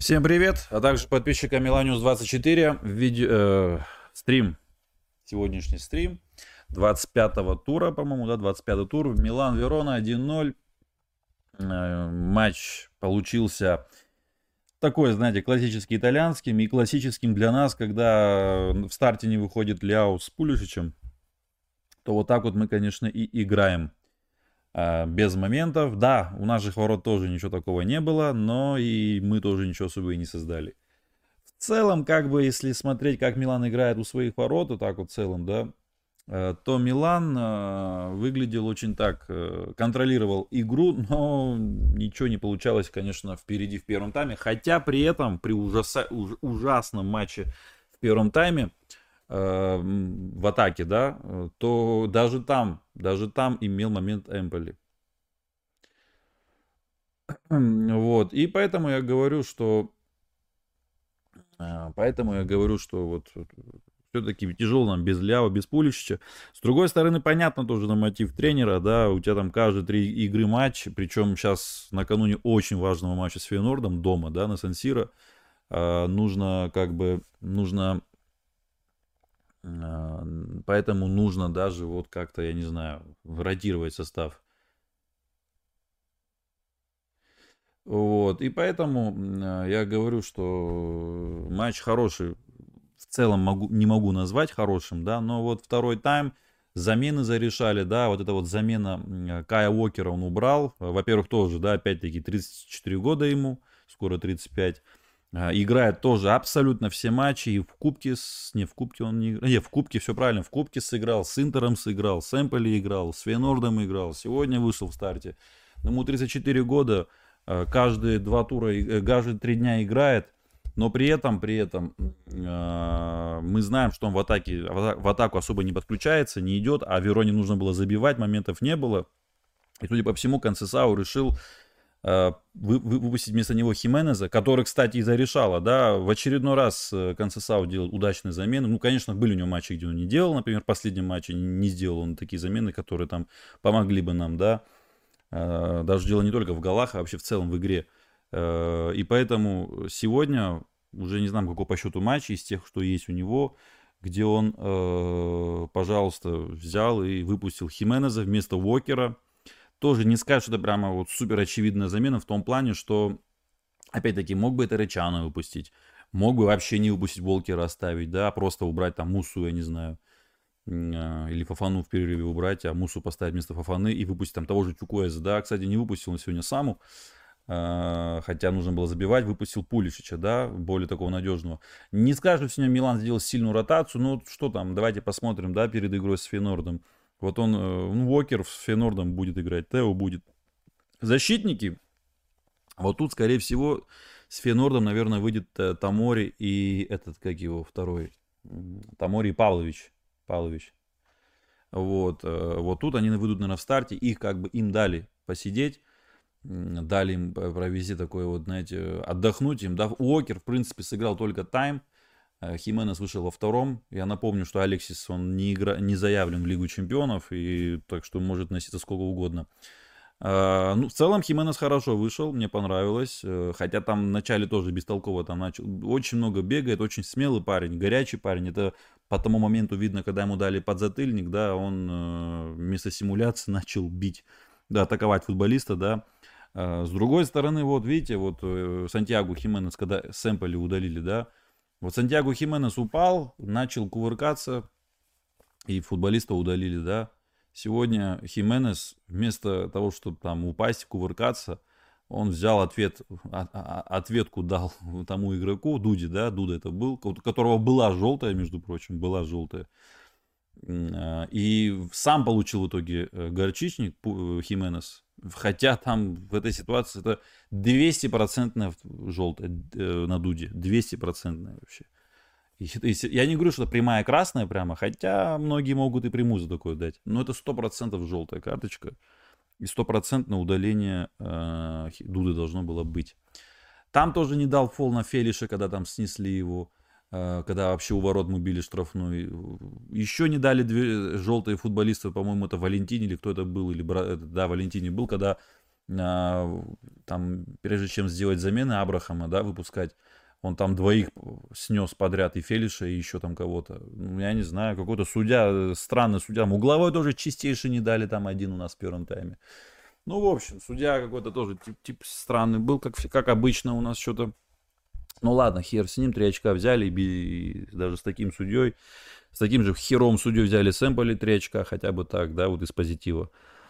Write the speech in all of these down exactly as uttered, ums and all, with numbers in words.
Всем привет, а также подписчикам Миланиус двадцать четыре. Видео, э, стрим, сегодняшний стрим двадцать пятого тура, по-моему, да, двадцать пятый тур. Милан-Верона один ноль. Э, матч получился такой, знаете, классический итальянским и классическим для нас, когда в старте не выходит Ляо с Пулишичем, то вот так вот мы, конечно, и играем. Без моментов. Да, у наших ворот тоже ничего такого не было, но и мы тоже ничего особо и не создали. В целом, как бы, если смотреть, как Милан играет у своих ворот, вот так вот в целом, да, то Милан выглядел очень так, контролировал игру, но ничего не получалось, конечно, впереди в первом тайме. Хотя при этом, при ужаса, уж, ужасном матче в первом тайме, в атаке, да, то даже там, даже там имел момент Эмполи. Вот, и поэтому я говорю, что, поэтому я говорю, что вот все-таки тяжело нам без Ляо, без Пулишича. С другой стороны, понятно тоже на мотив тренера, да, у тебя там каждые три игры матч, причем сейчас накануне очень важного матча с Фейнордом дома, да, на Сан-Сиро, нужно как бы, нужно... Поэтому нужно даже вот как-то, я не знаю, ротировать состав. Вот. И поэтому я говорю, что матч хороший. В целом могу, не могу назвать хорошим, да, но вот второй тайм, замены зарешали, да, вот эта вот замена Кая Уокера он убрал. Во-первых, тоже, да, опять-таки тридцать четыре года ему, скоро тридцать пять. Играет тоже абсолютно все матчи. И в Кубке, с... не в Кубке он не играл. Не, в Кубке все правильно. В Кубке сыграл, с Интером сыграл, с Эмполи играл, с Фейнордом играл. Сегодня вышел в старте. Ему тридцать четыре года. Каждые два тура, каждые три дня играет. Но при этом, при этом мы знаем, что он в атаке, в атаку особо не подключается, не идет. А Вероне нужно было забивать, моментов не было. И, судя по всему, Консесау решил выпустить вместо него Хименеза, который, кстати, и зарешала, да, в очередной раз Консесау делал удачные замены. Ну, конечно, были у него матчи, где он не делал, например, в последнем матче не сделал он такие замены, которые там помогли бы нам, да, даже дело не только в голах, а вообще в целом в игре. И поэтому сегодня, уже не знаю, какой по счету матч из тех, что есть у него, где он, пожалуйста, взял и выпустил Хименеза вместо Уокера. Тоже не скажешь, что это прямо вот супер очевидная замена в том плане, что, опять-таки, мог бы это Речано выпустить, мог бы вообще не выпустить Волкера, оставить, да, просто убрать там Мусу, я не знаю, или Фафану в перерыве убрать, а Мусу поставить вместо Фафаны и выпустить там того же Чукуэза, да, кстати, не выпустил он сегодня Саму, хотя нужно было забивать, выпустил Пулишича, да, более такого надежного. Не скажу, что сегодня Милан сделал сильную ротацию, ну что там, давайте посмотрим, да, перед игрой с Фейнордом. Вот он, ну, Уокер с Фейнордом будет играть, Тео будет. Защитники, вот тут, скорее всего, с Фейнордом, наверное, выйдет Тамори и этот, как его, второй, Тамори и Павлович. Павлович. Вот, вот тут они выйдут, наверное, в старте, их как бы им дали посидеть, дали им провести такое вот, знаете, отдохнуть им, да. Уокер, в принципе, сыграл только тайм. Хименес вышел во втором. Я напомню, что Алексис, он не, игра... не заявлен в Лигу Чемпионов, и так что может носиться сколько угодно. А, ну, в целом Хименес хорошо вышел, мне понравилось. Хотя там в начале тоже бестолково там начал. Очень много бегает, очень смелый парень, горячий парень. Это по тому моменту видно, когда ему дали подзатыльник, да, он вместо симуляции начал бить, да, атаковать футболиста, да. А, с другой стороны, вот видите, вот Сантьяго Хименес, когда с Эмполи удалили, да, вот Сантьяго Хименес упал, начал кувыркаться, и футболиста удалили, да. Сегодня Хименес вместо того, чтобы там упасть, кувыркаться, он взял ответ, ответку дал тому игроку, Дуде, да, Дуда это был, у которого была желтая, между прочим, была желтая. И сам получил в итоге горчичник Хименес, хотя там в этой ситуации это двести процентов желтая на Дуде, двести процентов вообще. Я не говорю, что это прямая красная прямо, хотя многие могут и прямую за такое дать, но это сто процентов желтая карточка и сто процентов удаление э, Дуды должно было быть. Там тоже не дал фол на Фелиша, когда там снесли его. Когда вообще у ворот мы били штрафную. Еще не дали две желтые футболисты, по-моему, это Валентини или кто это был, или да, Валентини был, когда а, там, прежде чем сделать замены Абрахама, да, выпускать, он там двоих снес подряд, и Фелиша, и еще там кого-то. Ну, я не знаю, какой-то судья, э, странный судья. Угловой тоже чистейший не дали, там один у нас в первом тайме. Ну, в общем, судья какой-то тоже тип, тип странный был, как, как обычно у нас что-то. Ну ладно, хер с ним, три очка взяли, и даже с таким судьей, с таким же хером судьей взяли с Эмполи три очка, хотя бы так, да, вот из позитива.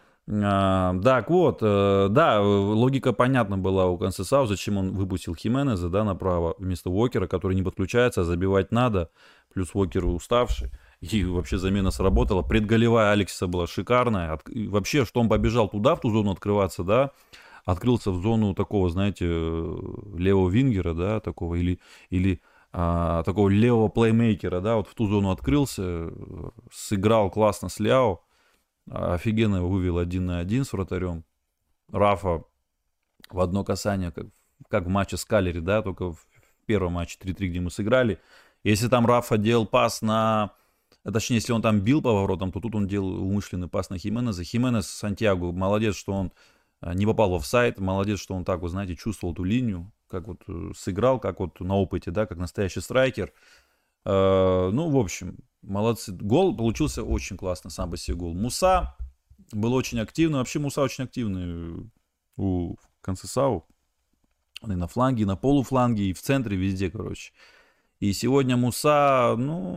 А, так вот, э, да, логика понятна была у Консесау, зачем он выпустил Хименеза, да, направо вместо Уокера, который не подключается, а забивать надо, плюс Уокер уставший, и вообще замена сработала. Предголевая Алексиса была шикарная, От, и вообще, что он побежал туда, в ту зону открываться, да, открылся в зону такого, знаете, левого вингера, да, такого, или, или а, такого левого плеймейкера, да, вот в ту зону открылся, сыграл классно с Ляо, офигенно его вывел один на один с вратарем. Рафа в одно касание, как, как в матче с Калери, да, только в первом матче три-три, где мы сыграли. Если там Рафа делал пас на... Точнее, если он там бил по воротам, то тут он делал умышленный пас на Хименеза. Хименес Сантьяго, молодец, что он не попал в офсайд, молодец, что он так, вы знаете, чувствовал эту линию, как вот сыграл, как вот на опыте, да, как настоящий страйкер. Ну, в общем, молодцы. Гол получился очень классно, сам по себе гол. Муса был очень активный. Вообще Муса очень активный у Консесау. И на фланге, и на полуфланге, и в центре, везде, короче. И сегодня Муса,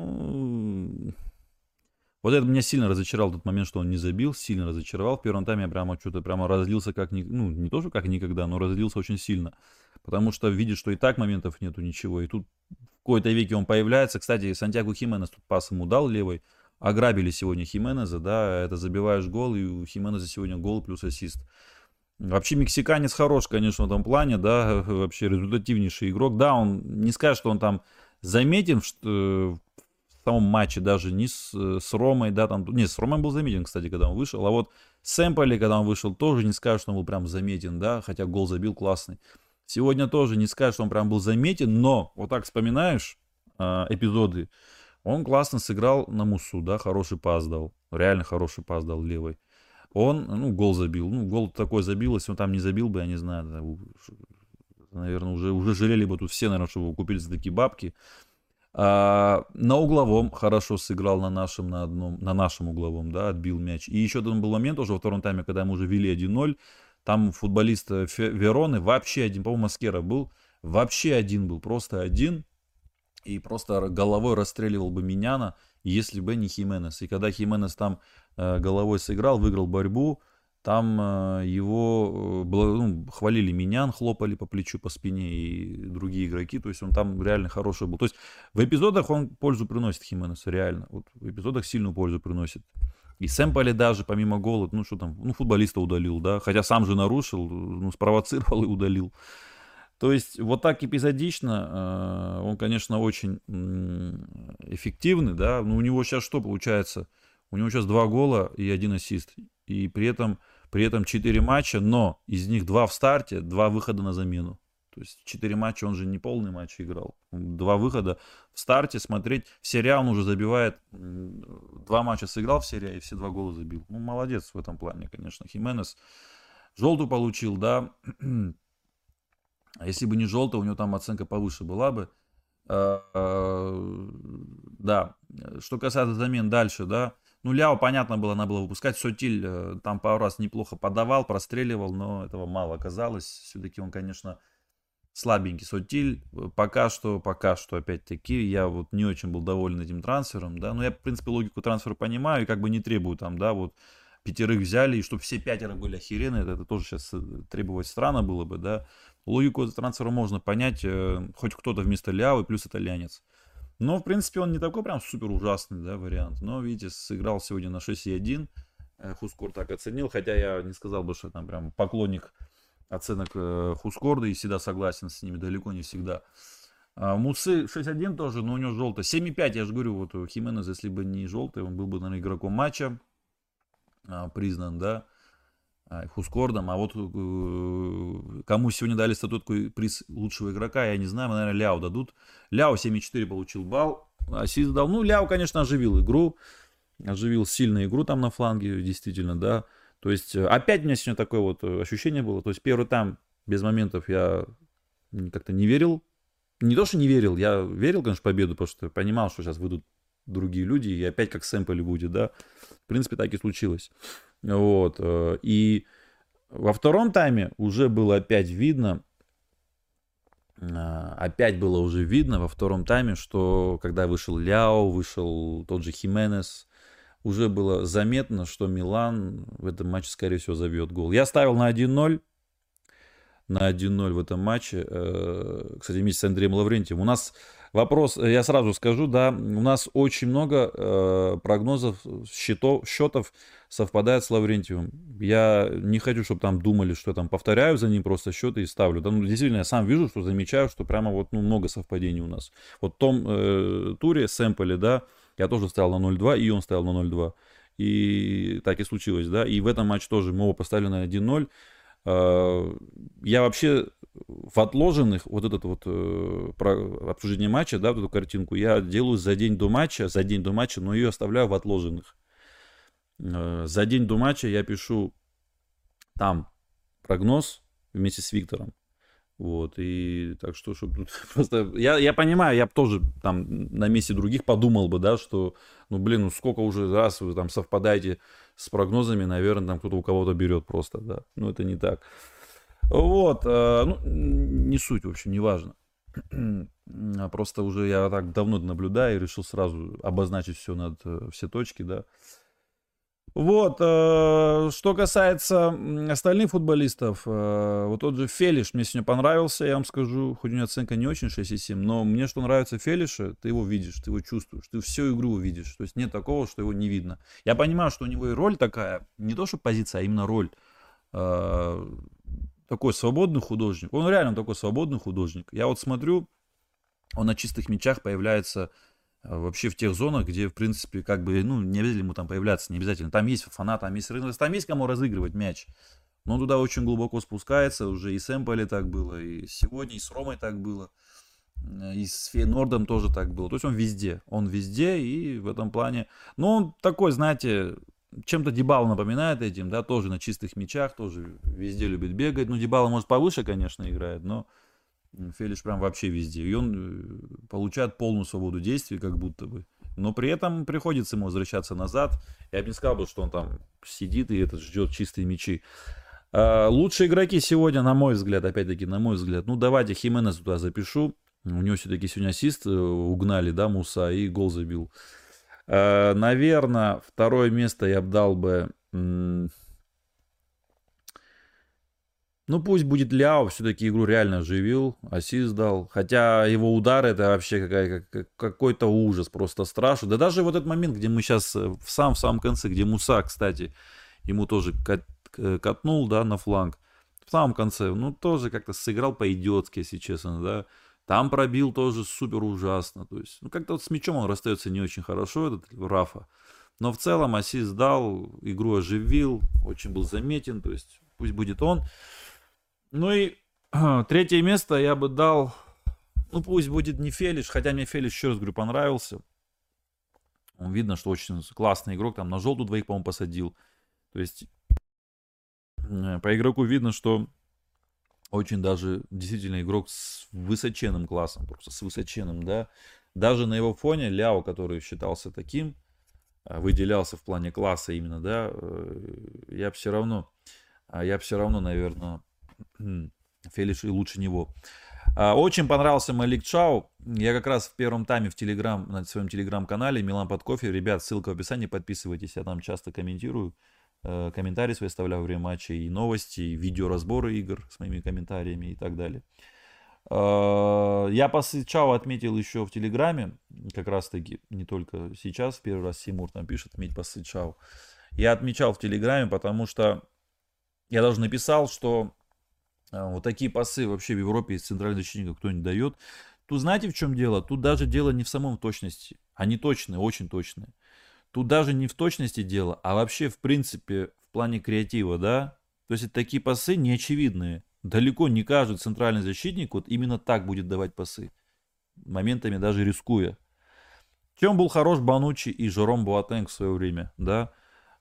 ну... Вот это меня сильно разочаровал тот момент, что он не забил. Сильно разочаровал. В первом тайме я прямо что-то прямо разлился как... Ни... Ну, не то, что как никогда, но разлился очень сильно. Потому что видит, что и так моментов нету ничего. И тут в какой-то веке он появляется. Кстати, Сантьяго Хименес тут пас ему дал левой. Ограбили сегодня Хименеза, да. Это забиваешь гол, и у Хименеза сегодня гол плюс ассист. Вообще мексиканец хорош, конечно, в этом плане, да. Вообще результативнейший игрок. Да, он не скажет, что он там заметен в самом матче, даже не с, с Ромой, да, там, не, с Ромой был заметен, кстати, когда он вышел, а вот с Эмполи, когда он вышел, тоже не скажешь, что он был прям заметен, да, хотя гол забил классный. Сегодня тоже не скажешь, что он прям был заметен, но вот так вспоминаешь э, эпизоды, он классно сыграл на Мусу, да, хороший пас дал, реально хороший пас дал левой. Он, ну, гол забил, ну, гол такой забил, если он там не забил бы, я не знаю, да, наверное, уже, уже жалели бы тут все, наверное, что его купили за такие бабки. А, на угловом хорошо сыграл на нашем, на одном, на нашем угловом, да, отбил мяч. И еще там был момент уже во втором тайме, когда мы уже вели один ноль, там футболист Вероны вообще один, по-моему, Маскера был, вообще один был, просто один, и просто головой расстреливал бы Миньяна, если бы не Хименес. И когда Хименес там э, головой сыграл, выиграл борьбу, там э, его э, ну, хвалили Миньян, хлопали по плечу, по спине и другие игроки. То есть он там реально хороший был. То есть в эпизодах он пользу приносит Хименесу, реально. Вот в эпизодах сильную пользу приносит. И Сэмполи даже, помимо гола, ну что там, ну футболиста удалил, да. Хотя сам же нарушил, ну спровоцировал и удалил. То есть вот так эпизодично, э, он, конечно, очень э, эффективный, да. Но у него сейчас что получается? У него сейчас два гола и один ассист. И при этом... При этом четыре матча, но из них два в старте, два выхода на замену. То есть четыре матча, он же не полный матч играл. Два выхода в старте, смотреть. В серия он уже забивает. Два матча сыграл в серии и все два гола забил. Ну, молодец в этом плане, конечно. Хименес желтую получил, да. А если бы не желтая, у него там оценка повыше была бы. Да. Что касается замен дальше, да. Ну, Ляо, понятно было, надо было выпускать. Сотиль там пару раз неплохо подавал, простреливал, но этого мало оказалось. Все-таки он, конечно, слабенький. Сотиль пока что, пока что, опять-таки, я вот не очень был доволен этим трансфером, да. Но я, в принципе, логику трансфера понимаю и как бы не требую там, да, вот пятерых взяли, и чтобы все пятеро были охеренные, это, это тоже сейчас требовать странно было бы, да. Логику трансфера можно понять, хоть кто-то вместо Ляо и плюс итальянец. Но, в принципе, он не такой прям супер ужасный, да, вариант. Но, видите, сыграл сегодня на шесть и один. Хускор так оценил. Хотя я не сказал бы, что там прям поклонник оценок Хускорда и всегда согласен с ними. Далеко не всегда. А Мусы шесть один тоже, но у него желтый. семь и пять, я же говорю, вот у Хименес, если бы не желтый, он был бы, наверное, игроком матча. Признан, да. Хускордом, а вот э, кому сегодня дали статуэтку приз лучшего игрока, я не знаю, наверное, Ляо дадут. Ляо семь и четыре получил балл, ассист дал. Ну, Ляо, конечно, оживил игру, оживил сильную игру там на фланге, действительно, да. То есть э, опять у меня сегодня такое вот э, ощущение было. То есть первый тайм без моментов я м, как-то не верил. Не то, что не верил, я верил, конечно, в победу, потому что понимал, что сейчас выйдут другие люди, и опять как сэмпли будет, да. В принципе, так и случилось. Вот. э, И во втором тайме уже было опять видно, а, опять было уже видно во втором тайме, что когда вышел Ляо, вышел тот же Хименес, уже было заметно, что Милан в этом матче, скорее всего, забьет гол. Я ставил на один ноль, на один ноль в этом матче, э, кстати, вместе с Андреем Лаврентьевым. У нас вопрос, э, я сразу скажу, да, у нас очень много э, прогнозов, счетов, счетов совпадает с Лаврентьевым. Я не хочу, чтобы там думали, что я там повторяю за ним просто счеты и ставлю. Да, ну, действительно, я сам вижу, что замечаю, что прямо вот ну, много совпадений у нас. Вот в том э, туре сэмпли, да, я тоже ставил на ноль два, и он ставил на ноль два. И так и случилось, да. И в этом матче тоже мы оба поставили на один ноль. Я вообще в отложенных, вот этот вот э, про обсуждение матча, да, вот эту картинку, я делаю за день до матча, за день до матча, но ее оставляю в отложенных. Э, за день до матча я пишу там прогноз вместе с Виктором. Вот, и так что, чтобы тут просто... Я, я понимаю, я бы тоже там на месте других подумал бы, да, что, ну, блин, ну, сколько уже раз вы там совпадаете с прогнозами, наверное, там кто-то у кого-то берет просто, да. Ну, это не так. Вот, э, ну, не суть, в общем, не важно. Просто уже я так давно наблюдаю и решил сразу обозначить все над э, все точки, да. Вот, э, что касается м, остальных футболистов, э, вот тот же Фелиш мне сегодня понравился, я вам скажу, хоть у него оценка не очень шесть и семь, но мне что нравится Фелиша, ты его видишь, ты его чувствуешь, ты всю игру видишь, то есть нет такого, что его не видно. Я понимаю, что у него и роль такая, не то что позиция, а именно роль, э, такой свободный художник, он реально такой свободный художник. Я вот смотрю, он на чистых мячах появляется а, вообще в тех зонах, где, в принципе, как бы, ну, не обязательно ему там появляться, не обязательно. Там есть фанат, там есть рынок, там есть кому разыгрывать мяч. Но он туда очень глубоко спускается, уже и с Эмполи так было, и сегодня, и с Ромой так было, и с Фейнордом тоже так было. То есть он везде, он везде, и в этом плане, ну, он такой, знаете, чем-то Дибалу напоминает этим, да, тоже на чистых мячах, тоже везде любит бегать. Ну, Дибала, может, повыше, конечно, играет, но Фелиш прям вообще везде. И он э, получает полную свободу действий, как будто бы. Но при этом приходится ему возвращаться назад. Я бы не сказал, бы, что он там сидит и этот ждет чистые мячи. А, лучшие игроки сегодня, на мой взгляд, опять-таки, на мой взгляд, ну, давайте Хименес туда запишу. У него все-таки сегодня ассист угнали, да, Муса, и гол забил. А, наверное, второе место я бы дал бы... М- Ну, пусть будет Ляо, все-таки игру реально оживил, ассист дал. Хотя его удары это вообще какая- как- какой-то ужас, просто страшно. Да даже вот этот момент, где мы сейчас в самом, в самом конце, где Муса, кстати, ему тоже кат- к- катнул, да, на фланг. В самом конце, ну, тоже как-то сыграл по-идиотски, если честно, да. Там пробил тоже супер ужасно. То есть, ну, как-то вот с мячом он расстается не очень хорошо, этот Рафа. Но в целом ассист дал, игру оживил, очень был заметен, то есть пусть будет он. Ну и третье место я бы дал, ну пусть будет не Фелиш, хотя мне Фелиш, еще раз говорю, понравился. Он видно, что очень классный игрок, там на желтую двоих, по-моему, посадил. То есть э, по игроку видно, что очень даже действительно игрок с высоченным классом, просто с высоченным, да. Даже на его фоне Ляо, который считался таким, э, выделялся в плане класса именно, да, э, я все равно, а я все равно, наверное, Фелиш и лучше него. А, Очень понравился Малик Чау. Я как раз в первом тайме в Телеграм, на своем Телеграм-канале Милан под кофе. Ребят, ссылка в описании, подписывайтесь. Я там часто комментирую. э, Комментарии свои оставляю во время матча. И новости, и видеоразборы игр с моими комментариями и так далее. А, Я после Чау отметил еще в Телеграме. Как раз таки, не только сейчас. Первый раз Симур там пишет, отметь после Чау. Я отмечал в Телеграме, потому что я даже написал, что а, вот такие пасы вообще в Европе из центральных защитников кто не дает. Тут знаете, в чем дело? Тут даже дело не в самом точности. Они точные, очень точные. Тут даже не в точности дело, а вообще, в принципе, в плане креатива, да? То есть это такие пасы неочевидные. Далеко не каждый центральный защитник вот именно так будет давать пасы. Моментами даже рискуя. В чем был хорош Банучи и Жером Буатенг в свое время, да?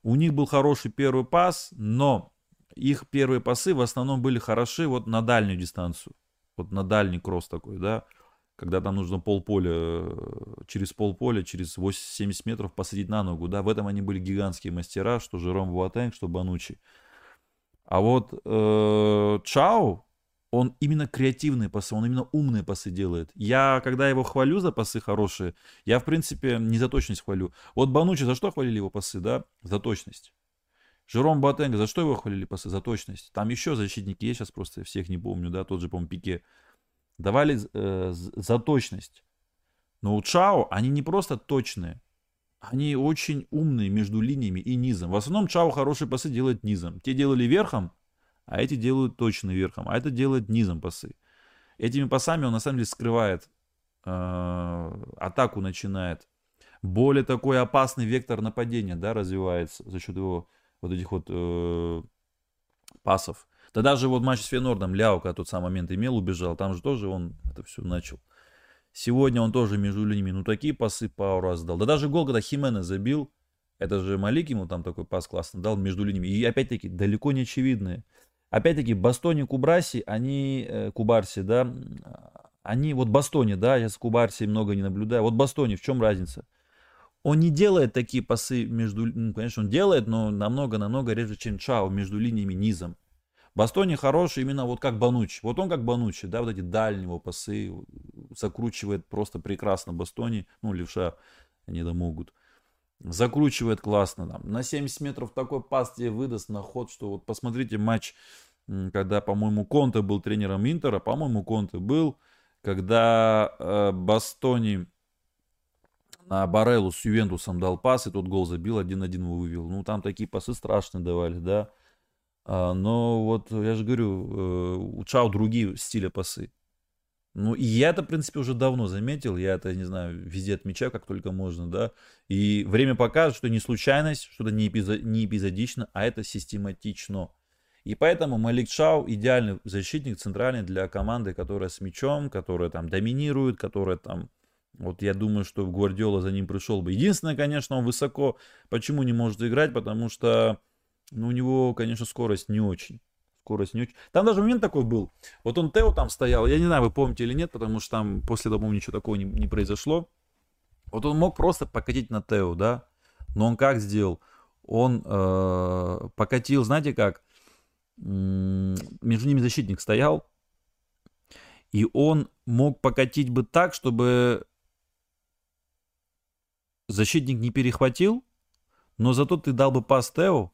У них был хороший первый пас, но их первые пасы в основном были хороши вот на дальнюю дистанцию. Вот на дальний кросс такой, да. Когда там нужно полполя, через полполя, через восемьдесят метров посадить на ногу, да. В этом они были гигантские мастера, что Жером Буатенг, что Банучи. А вот э, Чао, он именно креативные пасы, он именно умные пасы делает. Я, когда его хвалю за пасы хорошие, я, в принципе, не за точность хвалю. Вот Банучи за что хвалили его пасы, да? За точность. Жером Боатенга, за что его хвалили пасы? За точность. Там еще защитники есть, сейчас просто я всех не помню, да, тот же, по-моему, Пике. Давали э, за точность. Но у Чао они не просто точные, они очень умные между линиями и низом. В основном Чао хорошие пасы делает низом. Те делали верхом, а эти делают точно верхом. А это делает низом пасы. Этими пасами он на самом деле скрывает, э, атаку начинает. Более такой опасный вектор нападения, да, развивается за счет его вот этих вот э, пасов. Да даже вот матч с Фейнордом Ляо, когда тот самый момент имел, убежал, там же тоже он это все начал. Сегодня он тоже между линиями, ну такие пасы пару раз дал. Да даже гол, когда Хименес забил, это же Малик ему там такой пас классно дал между линиями. И опять-таки далеко не очевидные. Опять-таки Бастони, Кубраси, они, э, Кубарси, да, они, вот Бастони, да, я с Кубарси много не наблюдаю. Вот Бастони, в чем разница? Он не делает такие пасы между, ну, конечно, он делает, но намного-намного реже, чем Чао между линиями низом. Бастони хороший именно вот как Банучи. Вот он как Банучи, да, вот эти дальнего пасы закручивает просто прекрасно Бастони. Ну, левша они да могут. Закручивает классно. Там. На семьдесят метров такой пас тебе выдаст на ход, что вот посмотрите матч, когда, по-моему, Конте был тренером Интера. По-моему, Конте был, когда э, Бастони на Бареллу с Ювентусом дал пас, и тот гол забил, один-один вывел. Ну, там такие пасы страшные давали, да. А, но вот я же говорю, у Чао другие стиля пасы. Ну, и я это, в принципе, уже давно заметил. Я это, не знаю, везде отмечаю, как только можно, да. И время покажет, что не случайность, что-то не, эпизод, не эпизодично, а это систематично. И поэтому Малик Чао идеальный защитник центральный для команды, которая с мячом, которая там доминирует, которая там... Вот я думаю, что Гвардиола за ним пришел бы. Единственное, конечно, он высоко почему не может играть, потому что... Ну, у него, конечно, скорость не очень. Скорость не очень. Там даже момент такой был. Вот он Тео там стоял. Я не знаю, вы помните или нет, потому что там после того, ничего такого не, не произошло. Вот он мог просто покатить на Тео, да. Но он как сделал? Он э, покатил, знаете как? М-м, между ними защитник стоял. И он мог покатить бы так, чтобы защитник не перехватил. Но зато ты дал бы пас Тео.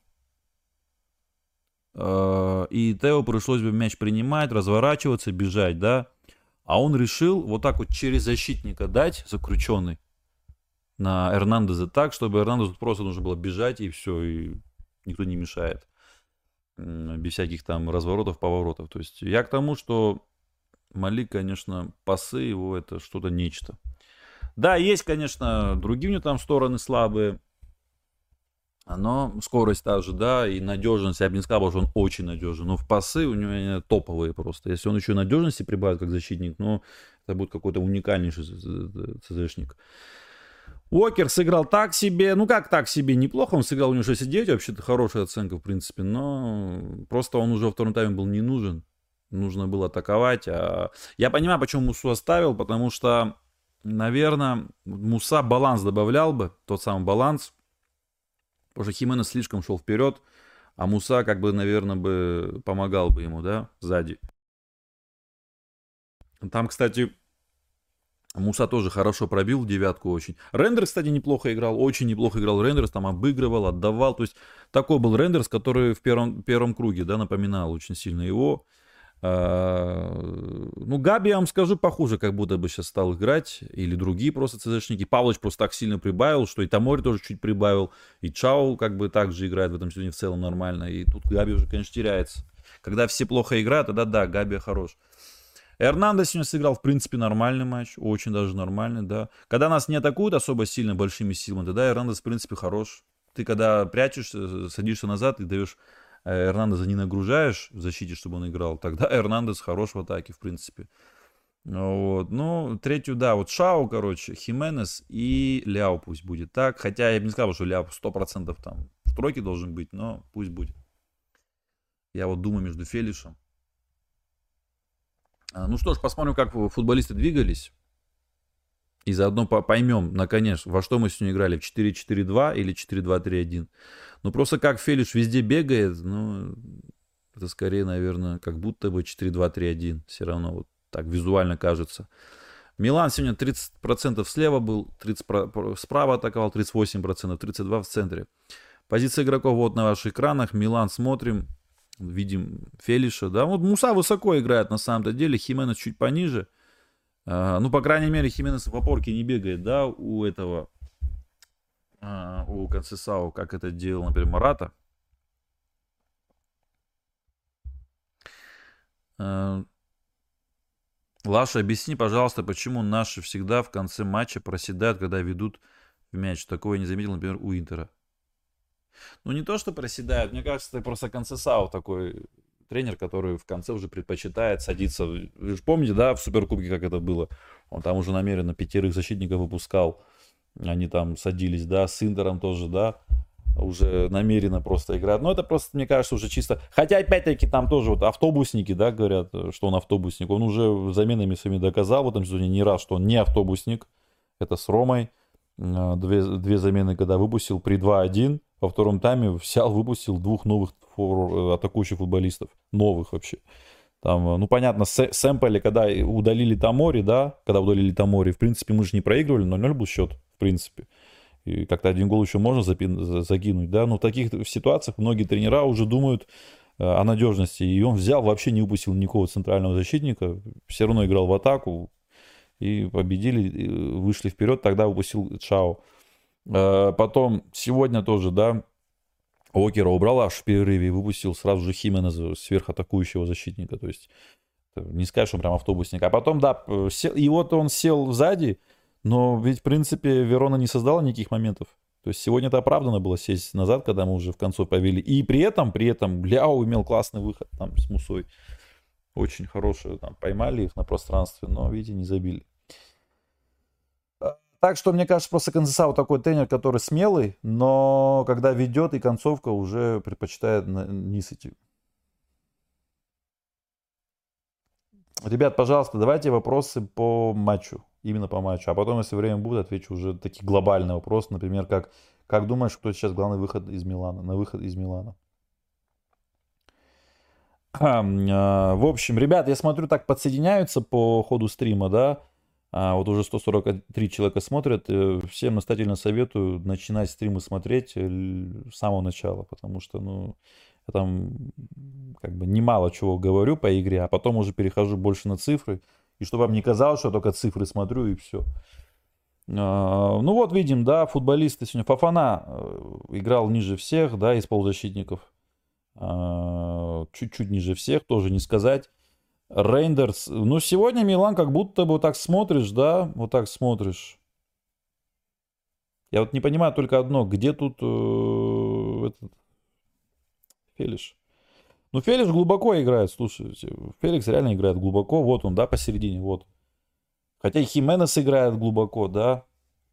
И Тео пришлось бы мяч принимать, разворачиваться, бежать, да. А он решил вот так вот через защитника дать, закрученный, на Эрнандеза так, чтобы Эрнандезу просто нужно было бежать, и все, и никто не мешает. Без всяких там разворотов, поворотов. То есть я к тому, что Малик, конечно, пасы его это что-то нечто. Да, есть, конечно, другие у него там стороны слабые. Но скорость та же, да, и надежность, я бы не сказал, что он очень надежен, но в пасы у него топовые просто. Если он еще надежности прибавит как защитник, ну, это будет какой-то уникальнейший ЦЗшник. Уокер сыграл так себе, ну как так себе, неплохо, он сыграл, у него шесть девять, вообще-то хорошая оценка, в принципе, но просто он уже во втором тайме был не нужен, нужно было атаковать. А... Я понимаю, почему Мусу оставил, потому что, наверное, Муса баланс добавлял бы, тот самый баланс, потому что Хименес слишком шел вперед, а Муса, как бы, наверное, бы помогал бы ему, да, сзади. Там, кстати, Муса тоже хорошо пробил в девятку очень. Рендерс, кстати, неплохо играл, очень неплохо играл Рендерс, там обыгрывал, отдавал. То есть такой был Рендерс, который в первом, первом круге, да, напоминал очень сильно его. Ну, Габи, я вам скажу, похуже, как будто бы сейчас стал играть. Или другие просто ЦЗшники. Павлович просто так сильно прибавил, что и Тамори тоже чуть прибавил. И Чао как бы также играет в этом сезоне в целом нормально. И тут Габи уже, конечно, теряется. Когда все плохо играют, тогда да, Габи хорош. Эрнандес сегодня сыграл, в принципе, нормальный матч. Очень даже нормальный, да. Когда нас не атакуют особо сильно большими силами, тогда Эрнандес, в принципе, хорош. Ты когда прячешься, садишься назад и даешь... Эрнандеса не нагружаешь в защите, чтобы он играл, тогда Эрнандес хорош в атаке, в принципе. Вот. Ну, третью, да, вот Шао, короче, Хименес и Ляо пусть будет так. Хотя я бы не сказал, что Ляо сто процентов там в тройке должен быть, но пусть будет. Я вот думаю между Фелишем. А, ну что ж, посмотрим, как футболисты двигались. И заодно поймем, наконец, во что мы сегодня играли, в четыре четыре два или четыре два три один. Ну просто как Фелиш везде бегает, ну, это скорее, наверное, как будто бы четыре два три один. Все равно вот так визуально кажется. Милан сегодня тридцать процентов слева был, тридцать процентов справа атаковал, тридцать восемь процентов, тридцать два процента в центре. Позиция игроков вот на ваших экранах. Милан смотрим, видим Фелиша. Да, вот Муса высоко играет на самом-то деле, Хименес чуть пониже. Uh, ну, по крайней мере, Хименес в опорке не бегает, да, у этого, uh, у Консесау, как это делал, например, Марата. Uh, Лаша, объясни, пожалуйста, почему наши всегда в конце матча проседают, когда ведут в мяч. Такое я не заметил, например, у Интера. Ну, не то, что проседают, мне кажется, это просто Консесау такой тренер, который в конце уже предпочитает садиться. Вы же помните, да, в Суперкубке, как это было? Он там уже намеренно пятерых защитников выпускал. Они там садились, да, с Интером тоже, да, уже намеренно просто играют. Но это просто, мне кажется, уже чисто... Хотя, опять-таки, там тоже вот автобусники, да, говорят, что он автобусник. Он уже заменами своими доказал в этом сезоне не раз, что он не автобусник. Это с Ромой. Две, две замены, когда выпустил при два один. Во втором тайме взял, выпустил двух новых фор, атакующих футболистов. Новых вообще. Там, ну, понятно, Сэмполи, когда удалили Тамори, да, когда удалили Тамори, в принципе, мы же не проигрывали, ноль ноль был счет, в принципе. И как-то один гол еще можно запи- закинуть, да. Но в таких ситуациях многие тренера уже думают о надежности. И он взял, вообще не выпустил никакого центрального защитника, все равно играл в атаку. И победили, вышли вперед, тогда выпустил Чао. Потом сегодня тоже, да, Уокера убрал аж в перерыве и выпустил сразу же Хименеза, сверхатакующего защитника. То есть не скажешь, что он прям автобусник. А потом, да, сел, и вот он сел сзади, но ведь, в принципе, Верона не создала никаких моментов. То есть сегодня это оправдано было сесть назад, когда мы уже в конце повели. И при этом, при этом Ляо имел классный выход там с Мусой. Очень хорошие, там, поймали их на пространстве, но, видите, не забили. Так что, мне кажется, просто Консесау такой тренер, который смелый, но когда ведет и концовка уже предпочитает низ идти. Ребят, пожалуйста, давайте вопросы по матчу, именно по матчу. А потом, если время будет, отвечу уже такие глобальные вопросы, например, как, как думаешь, кто сейчас главный выход из Милана, на выход из Милана? В общем, ребят, я смотрю, так подсоединяются по ходу стрима, да. А вот уже сто сорок три человека смотрят. Всем настоятельно советую начинать стримы смотреть с самого начала, потому что, ну, я там как бы немало чего говорю по игре, а потом уже перехожу больше на цифры. И чтобы вам не казалось, что я только цифры смотрю и все. Ну вот видим, да, футболисты сегодня. Фофана играл ниже всех, да, из полузащитников. Чуть-чуть ниже всех, тоже не сказать. Рейндерс. Ну, сегодня Милан как будто бы вот так смотришь, да, вот так смотришь. Я вот не понимаю только одно, где тут э, этот Фелиш? Ну, Фелиш глубоко играет, слушайте. Феликс реально играет глубоко, вот он, да, посередине, вот. Хотя и Хименес играет глубоко, да.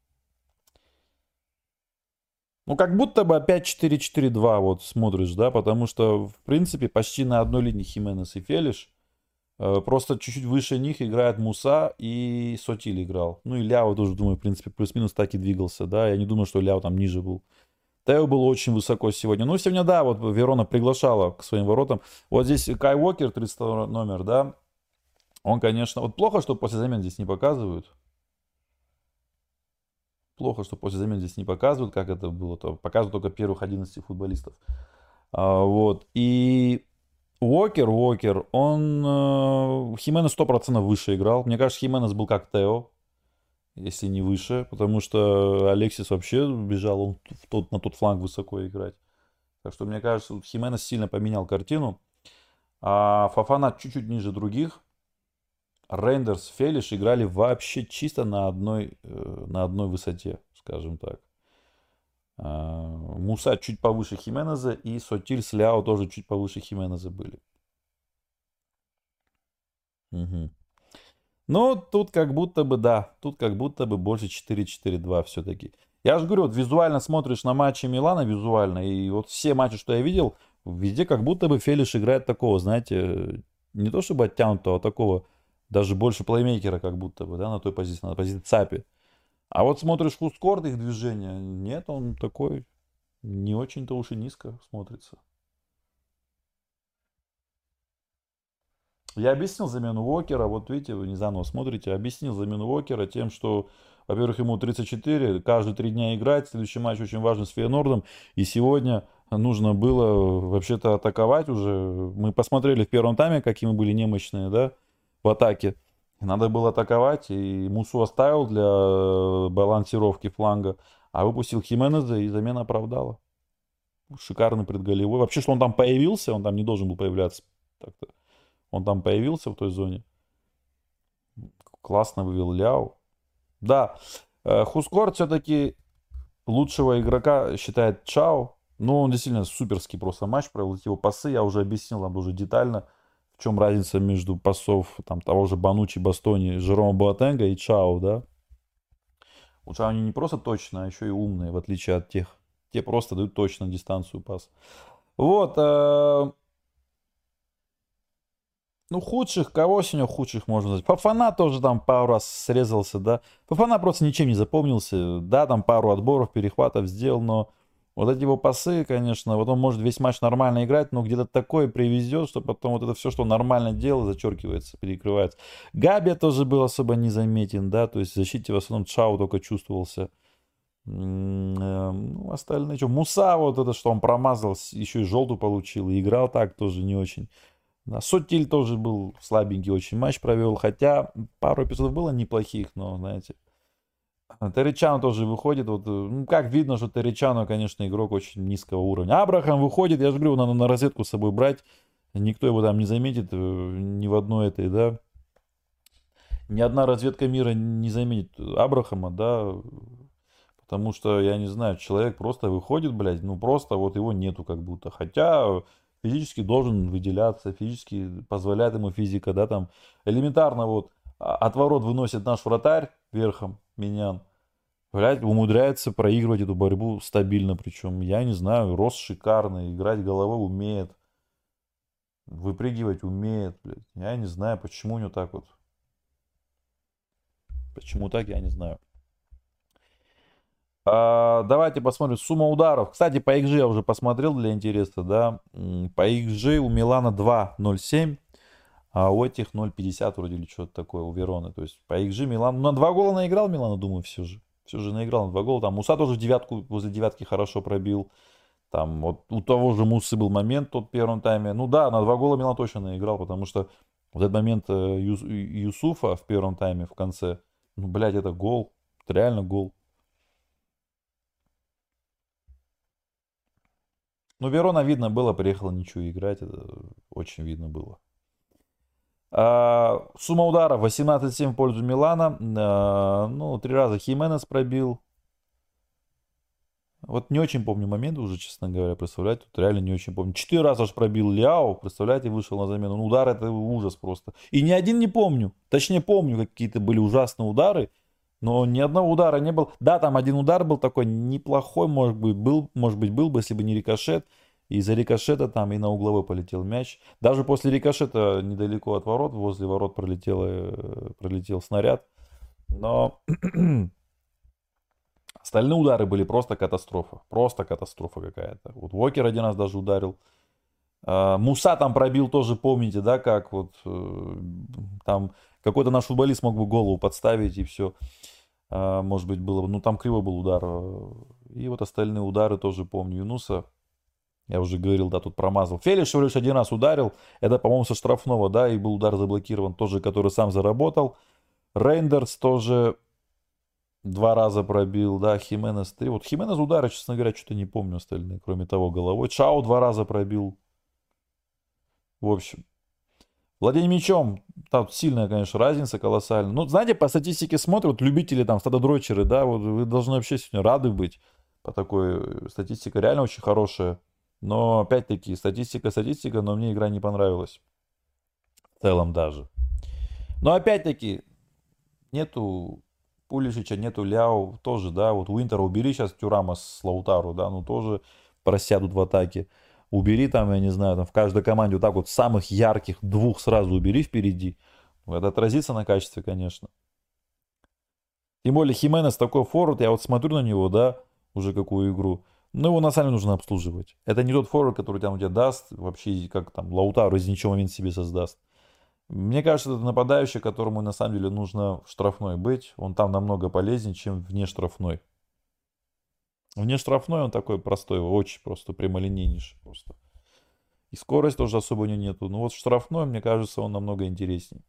Ну, как будто бы опять четыре четыре два вот смотришь, да, потому что, в принципе, почти на одной линии Хименес и Фелиш. Просто чуть-чуть выше них играет Муса и Сотиль играл. Ну и Ляо тоже, думаю, в принципе, плюс-минус так и двигался, да. Я не думаю, что Ляо там ниже был. Тео был очень высоко сегодня. Ну, сегодня, да, вот Верона приглашала к своим воротам. Вот здесь Кай Уокер, тридцать второй номер, да. Он, конечно... Вот плохо, что после замен здесь не показывают. Плохо, что после замен здесь не показывают, как это было. То показывают только первых одиннадцать футболистов. А, вот. И... Уокер, Уокер, он... Э, Хименес сто процентов выше играл. Мне кажется, Хименес был как Тео, если не выше, потому что Алексис вообще бежал он в тот, на тот фланг высоко играть. Так что, мне кажется, Хименес сильно поменял картину. А Фофана чуть-чуть ниже других. Рейндерс, Фелиш играли вообще чисто на одной, э, на одной высоте, скажем так. Муса чуть повыше Хименеза и Сотиль с Ляо тоже чуть повыше Хименеза были. Угу. Ну, тут как будто бы, да, тут как будто бы больше четыре четыре два все-таки. Я же говорю, вот визуально смотришь на матчи Милана, визуально, и вот все матчи, что я видел, везде как будто бы Фелиш играет такого, знаете, не то чтобы оттянутого, а такого, даже больше плеймейкера как будто бы, да, на той позиции, на позиции Цапи. А вот смотришь Хускорт, их движения, нет, он такой не очень-то уж и низко смотрится. Я объяснил замену Уокера, вот видите, вы не заново смотрите, объяснил замену Уокера тем, что, во-первых, ему тридцать четыре, каждые три дня играть, следующий матч очень важный с Фейенордом, и сегодня нужно было вообще-то атаковать уже. Мы посмотрели в первом тайме, какие мы были немощные, да, в атаке. Надо было атаковать, и Мусу оставил для э, балансировки фланга, а выпустил Хименеза, и замена оправдала. Шикарный предголевой. Вообще, что он там появился, он там не должен был появляться. Так-то. Он там появился в той зоне. Классно вывел Ляо. Да, э, Хускорт все-таки лучшего игрока считает Чао. Но он действительно суперский просто матч провел. Эти его пасы я уже объяснил там уже детально. В чем разница между пасов там, того же Банучи, Бастони, Жерома Боатенга и Чао, да? У Чао они не просто точно, а еще и умные, в отличие от тех. Те просто дают точно дистанцию пас. Вот. Э, ну, худших, кого сегодня худших можно назвать? Фафана тоже там пару раз срезался, да. Фафана просто ничем не запомнился. Да, там пару отборов, перехватов сделал, но вот эти его пасы, конечно, вот он может весь матч нормально играть, но где-то такое привезет, что потом вот это все, что он нормально делал, зачеркивается, перекрывается. Габи тоже был особо незаметен, да, то есть в защите в основном Чао только чувствовался. М, э, Ну, остальные, что, Муса, вот это, что он промазал, с- еще и желтую получил, и играл так тоже не очень. Да, Сотиль тоже был слабенький очень матч провел, хотя пару эпизодов было неплохих, но, знаете, Терричано тоже выходит, вот, э, ну, как видно, что Терричано, конечно, игрок очень низкого уровня. Абрахам выходит, я же говорю, надо на розетку с собой брать, никто его там не заметит, э, ни в одной этой, да, ни одна разведка мира не заметит Абрахама, да, потому что, я не знаю, человек просто выходит, блядь, ну просто вот его нету как будто. Хотя физически должен выделяться, физически позволяет ему физика, да, там элементарно вот а, от ворот выносит наш вратарь верхом, Минян. Блядь, умудряется проигрывать эту борьбу стабильно, причем, я не знаю, рост шикарный, играть головой умеет, выпрыгивать умеет, блядь. Я не знаю, почему у него так вот. Почему так, я не знаю. А, давайте посмотрим. Сумма ударов. Кстати, по икс джи я уже посмотрел для интереса, да. М, По икс джи у Милана два ноль семь, а у этих ноль пятьдесят вроде или что-то такое, у Вероны. То есть по икс джи Милан... Ну, на два гола наиграл Милана, думаю, все же. Все же наиграл на два гола. Там Муса тоже в девятку, возле девятки хорошо пробил. Там вот у того же Мусы был момент тот в первом тайме. Ну да, на два гола Милан точно наиграл, потому что вот этот момент э, Юс- Юсуфа в первом тайме в конце, ну, блядь, это гол. Это реально гол. Ну, Верона видно было, приехала ничего играть, это очень видно было. А, сумма ударов восемнадцать семь в пользу Милана. А, ну, три раза Хименес пробил. Вот не очень помню моменты уже, честно говоря, представляете, тут реально не очень помню. Четыре раза аж пробил Ляо, представляете, вышел на замену. Ну, удар это ужас просто. И ни один не помню. Точнее, помню, какие-то были ужасные удары, но ни одного удара не было. Да, там один удар был такой неплохой, может быть, был, может быть, был бы, если бы не рикошет. И из-за рикошета там и на угловой полетел мяч. Даже после рикошета недалеко от ворот, возле ворот пролетел, э, пролетел снаряд. Но остальные удары были просто катастрофа. Просто катастрофа какая-то. Вот Уокер один раз даже ударил. А, Муса там пробил тоже, помните, да, как вот э, там какой-то наш футболист мог бы голову подставить и все. Может быть, было бы, ну там криво был удар. э, И вот остальные удары тоже помню. Юнуса, я уже говорил, да, тут промазал. Фелиш всего лишь один раз ударил. Это, по-моему, со штрафного, да, и был удар заблокирован, тоже, который сам заработал. Рейндерс тоже два раза пробил, да, Хименес три. Вот Хименес удары, честно говоря, что-то не помню остальные, кроме того, головой. Чао два раза пробил. В общем, владение мячом, там сильная, конечно, разница колоссальная. Ну, знаете, по статистике смотрят, вот любители там, стадодрочеры, да, вот вы должны вообще сегодня рады быть по такой. э, Статистика реально очень хорошая. Но, опять-таки, статистика, статистика, но мне игра не понравилась. В целом даже. Но, опять-таки, нету Пулишича, нету Ляо, тоже, да, вот Уинтера убери сейчас Тюрама с Лаутару, да, ну тоже просядут в атаке. Убери там, я не знаю, там в каждой команде вот так вот самых ярких двух сразу убери впереди. Это отразится на качестве, конечно. Тем более Хименес такой форвард, я вот смотрю на него, да, уже какую игру. Ну, его на самом деле нужно обслуживать. Это не тот форвард, который там тебе даст, вообще, как там, Лаутару из ничего момент себе создаст. Мне кажется, это нападающий, которому на самом деле нужно в штрафной быть. Он там намного полезнее, чем вне штрафной. Вне штрафной он такой простой, очень просто, прямолинейнейший просто. И скорость тоже особо у него нету. Но вот в штрафной, мне кажется, он намного интереснее.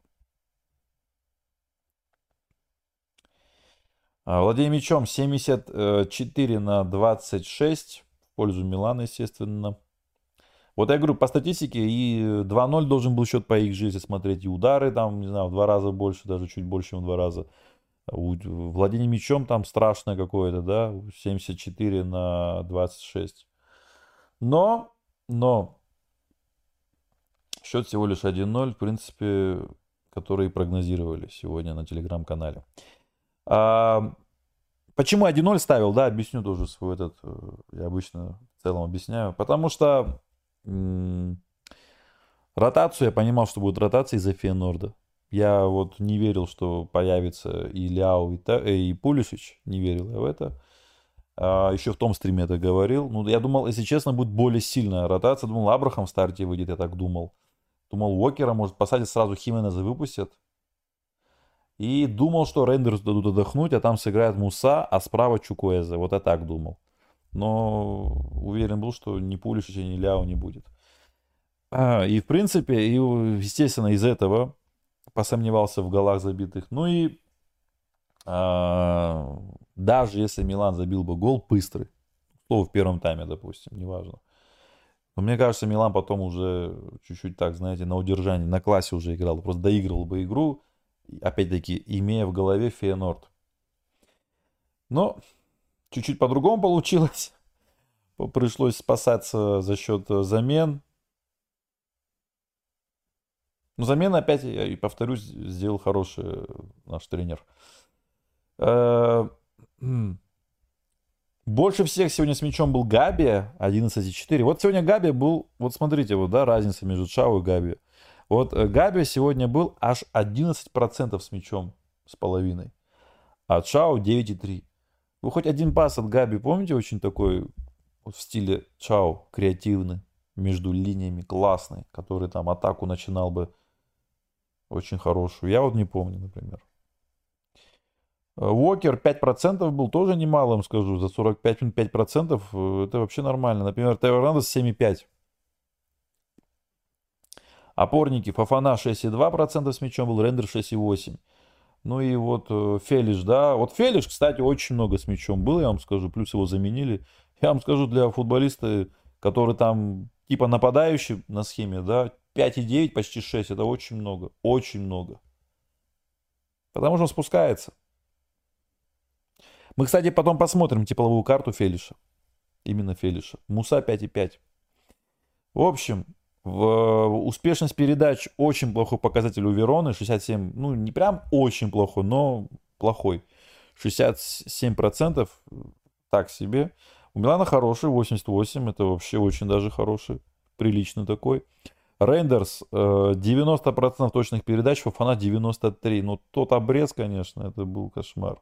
А, Владея мячом семьдесят четыре на двадцать шесть в пользу Милана, естественно. Вот я говорю, по статистике и два ноль должен был счет по икс джи, если смотреть, и удары там, не знаю, в два раза больше, даже чуть больше, чем в два раза. У- Владение мячом там страшное какое-то, да, семьдесят четыре на двадцать шесть. Но, но, счет всего лишь один ноль, в принципе, который и прогнозировали сегодня на телеграм-канале. А, почему один ноль ставил, да, объясню тоже свой этот, э, я обычно в целом объясняю. Потому что м, ротацию я понимал, что будет ротация из-за Фейнорда. Я вот не верил, что появится и Ляо, и, Та- э, и Пулишич, не верил я в это. А, еще в том стриме это говорил. Ну, я думал, если честно, будет более сильная ротация. Думал, Абрахам в старте выйдет, я так думал. Думал, Уокера, может, посадят сразу Хименеза выпустят. И думал, что Рейндерс дадут отдохнуть, а там сыграет Муса, а справа Чукуэзе. Вот я так думал. Но уверен был, что ни Пулишича, ни Ляо не будет. А, и в принципе, и, естественно, из этого посомневался в голах забитых. Ну и а, даже если Милан забил бы гол быстрый, то в первом тайме, допустим, неважно. Но мне кажется, Милан потом уже чуть-чуть так, знаете, на удержании, на классе уже играл. Просто доигрывал бы игру, опять-таки, имея в голове Фейенорд. Но чуть-чуть по-другому получилось. Пришлось спасаться за счет замен. Но замены опять, я и повторюсь, сделал хороший наш тренер. Э, м, Больше всех сегодня с мячом был Габи, одиннадцать и четыре. Вот сегодня Габи был, вот смотрите, вот, да, разница между Чао и Габи. Вот э, Габи сегодня был аж одиннадцать процентов с мячом с половиной, а Чао девять и три. Вы хоть один пас от Габи помните, очень такой вот в стиле Чао, креативный, между линиями, классный, который там атаку начинал бы очень хорошую. Я вот не помню, например. Уокер пять процентов был, тоже немалым, скажу, за сорок пять минут пять процентов э, это вообще нормально. Например, Тео Эрнандес семь и пять. Опорники Фафана шесть и два процента с мячом был, Рендер шесть и восемь. Ну и вот э, Фелиш, да. Вот Фелиш, кстати, очень много с мячом был, я вам скажу, плюс его заменили. Я вам скажу, для футболиста, который там типа нападающий на схеме, да, пять и девять, почти шесть, это очень много, очень много. Потому что он спускается. Мы, кстати, потом посмотрим тепловую карту Фелиша. Именно Фелиша. Муса пять и пять. В общем, в успешность передач очень плохой показатель у Вероны. шестьдесят семь, ну не прям очень плохой, но плохой. шестьдесят семь процентов так себе. У Милана хороший, восемьдесят восемь. Это вообще очень даже хороший. Приличный такой. Рейндерс девяносто процентов точных передач, Фофана девяносто три. Ну тот обрез, конечно, это был кошмар.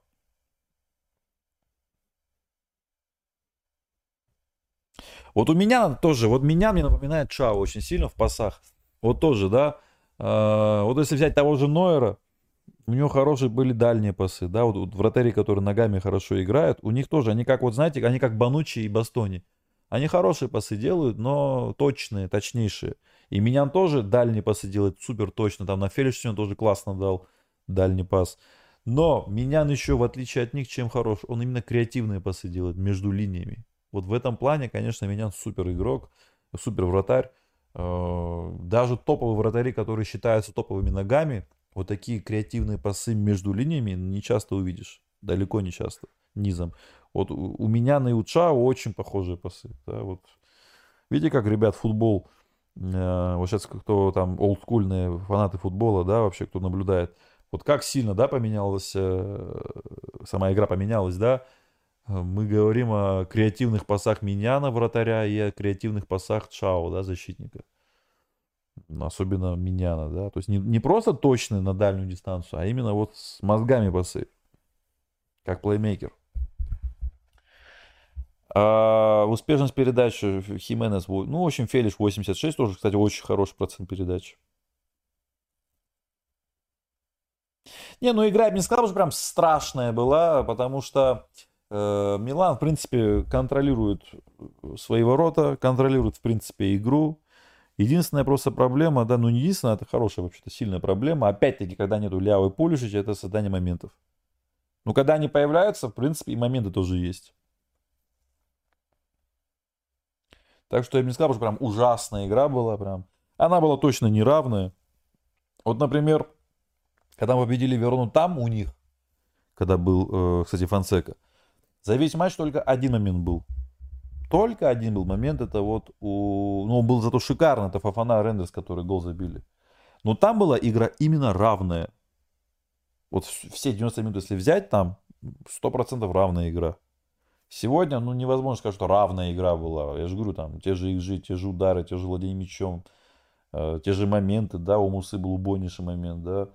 Вот у меня тоже, вот меня мне напоминает Чао очень сильно в пасах. Вот тоже, да. А, вот если взять того же Нойера, у него хорошие были дальние пасы, да, вот, вот вратари, которые ногами хорошо играют, у них тоже, они как, вот знаете, они как Банучи и Бастони. Они хорошие пасы делают, но точные, точнейшие. И Минян тоже дальние пасы делает супер точно, там на Феличе он тоже классно дал дальний пас. Но Минян еще, в отличие от них, чем хорош, он именно креативные пасы делает между линиями. Вот в этом плане, конечно, Минян супер игрок, супер вратарь. Э, Даже топовые вратари, которые считаются топовыми ногами, вот такие креативные пасы между линиями не часто увидишь. Далеко не часто. Низом. Вот у у Миняна и у Чао очень похожие пасы. Да, вот. Видите, как, ребят, футбол, э, вот сейчас кто там олдскульные фанаты футбола, да, вообще кто наблюдает, Вот как сильно, да, поменялась, э, сама игра поменялась, да. Э, Мы говорим о креативных пасах Миньяна, вратаря, и о креативных пасах Чао, да, защитника. Ну, особенно Миньяна, да. То есть не, не просто точные на дальнюю дистанцию, а именно вот с мозгами пасы, как плеймейкер. А успешность передачи Хименес, во- ну, в общем, Фелиш восемьдесят шесть тоже, кстати, очень хороший процент передач. Не, ну игра, я бы не сказал, что прям страшная была, потому что э, Милан, в принципе, контролирует э, свои ворота, контролирует, в принципе, игру. Единственная просто проблема, да, ну не единственная, это хорошая вообще-то сильная проблема. Опять-таки, когда нету Ляо и Пулишича, это создание моментов. Ну, когда они появляются, в принципе, и моменты тоже есть. Так что я бы не сказал, что прям ужасная игра была, прям. Она была точно неравная. Вот, например, когда мы победили Верону там у них, когда был, э, кстати, Фонсека, за весь матч только один момент был. Только один был момент, это вот у... Ну, он был зато шикарно, это Фафана Рендерс, который гол забили. Но там была игра именно равная. Вот все девяносто минут, если взять, там сто процентов равная игра. Сегодня, ну, невозможно сказать, что равная игра была. Я же говорю, там, те же икс джи, те же удары, те же владения мячом, э, те же моменты, да, у Мусы был убойнейший момент, да.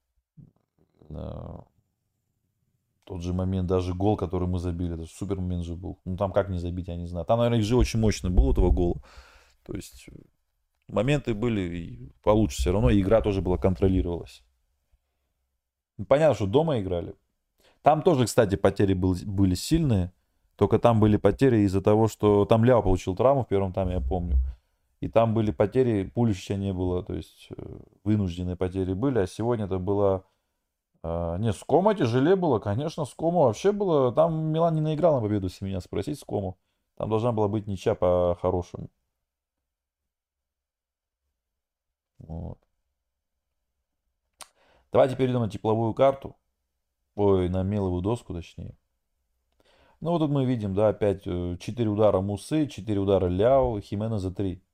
Э, Тот же момент, даже гол, который мы забили, это же супер момент же был. Ну, там как не забить, я не знаю. Там, наверное, икс джи очень мощный был у этого гола. То есть моменты были и получше все равно, и игра тоже была контролировалась. Понятно, что дома играли. Там тоже, кстати, потери был- были сильные, только там были потери из-за того, что там Ляо получил травму в первом тайме, я помню. И там были потери, Пулишича не было, то есть э, вынужденные потери были, а сегодня это было... э, Не, Скома тяжелее было, конечно, Скома вообще было... Там Милан не наиграл на победу, если меня спросить, Скому. Там должна была быть ничья по-хорошему. Вот. Давайте перейдем на тепловую карту. Ой, на меловую доску, точнее. Ну, вот тут мы видим, да, опять э, четыре удара Мусы, четыре удара Ляо, Химена за три.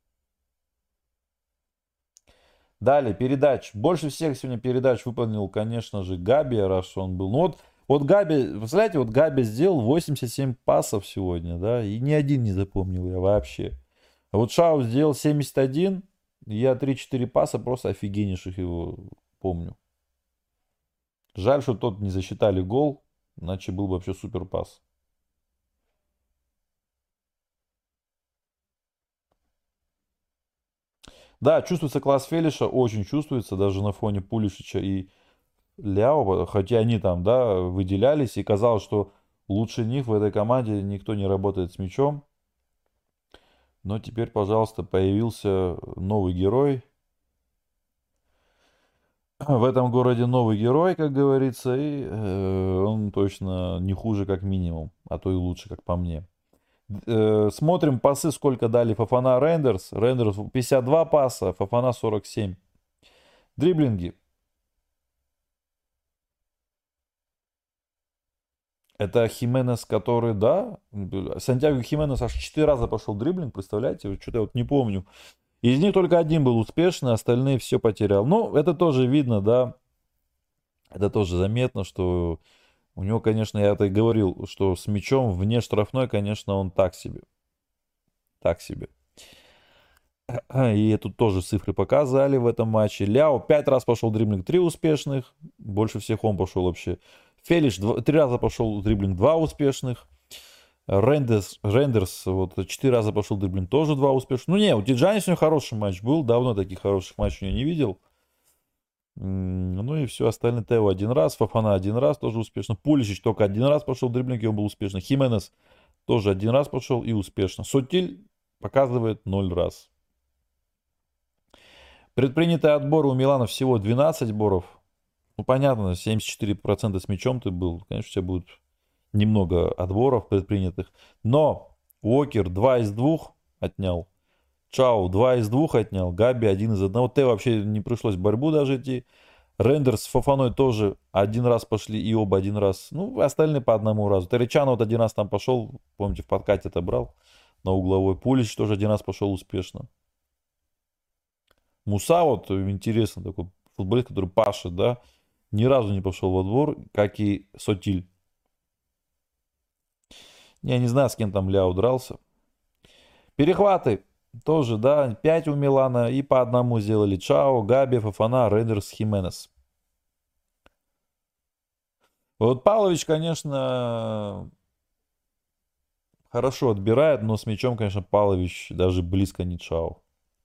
Далее, передач. Больше всех сегодня передач выполнил, конечно же, Габи, раз он был. Ну, вот, вот Габи, представляете, вот Габи сделал восемьдесят семь пасов сегодня, да, и ни один не запомнил я вообще. А вот Шау сделал семьдесят один, я три-четыре паса просто офигеннейших его помню. Жаль, что тот не засчитали гол, иначе был бы вообще супер пас. Да, чувствуется класс Фелиша, очень чувствуется, даже на фоне Пулишича и Ляо, хотя они там, да, выделялись, и казалось, что лучше них в этой команде никто не работает с мячом. Но теперь, пожалуйста, появился новый герой. В этом городе новый герой, как говорится, и э, он точно не хуже, как минимум, а то и лучше, как по мне. Э, смотрим пасы, сколько дали Фафана Рендерс. Рендерс пятьдесят два паса, Фафана сорок семь. Дриблинги. Это Хименес, который, да, Сантьяго Хименес аж четыре раза пошел дриблинг, представляете? Вот что-то я вот не помню. Из них только один был успешный, остальные все потерял. Ну, это тоже видно, да, это тоже заметно, что у него, конечно, я это и говорил, что с мячом вне штрафной, конечно, он так себе. Так себе. И тут тоже цифры показали в этом матче. Ляо пять раз пошел дриблинг, три успешных. Больше всех он пошел вообще. Фелиш три раза пошел дриблинг, два успешных. Рендерс, Рендерс вот четыре раза пошел дриблинг, тоже два успешных. Ну не, у Тиджани сегодня хороший матч был. Давно таких хороших матчей я не видел. Ну и все, остальные Тео один раз, Фафана один раз, тоже успешно. Пуличич только один раз пошел дриблинг, и он был успешный. Хименес тоже один раз пошел и успешно. Сотиль показывает ноль раз. Предпринятые отборы у Милана всего двенадцать сборов. Ну, понятно, семьдесят четыре процента с мячом ты был. Конечно, у тебя будет немного отборов предпринятых. Но Уокер два из двух отнял. Чао два из двух отнял. Габи один из одного. Т вообще не пришлось в борьбу даже идти. Рендерс с Фафаной тоже один раз пошли и оба один раз. Ну, остальные по одному разу. Теречано вот один раз там пошел. Помните, в подкате это брал на угловой. Пулич тоже один раз пошел успешно. Муса вот интересно такой футболист, который пашет, да. Ни разу не пошел во двор, как и Сотиль. Я не знаю, с кем там Ляо дрался. Перехваты. Тоже, да, пять у Милана. И по одному сделали Чао, Габи, Фафана, Рейдерс, Хименес. Вот Павлович, конечно, хорошо отбирает, но с мячом, конечно, Павлович даже близко не Чао.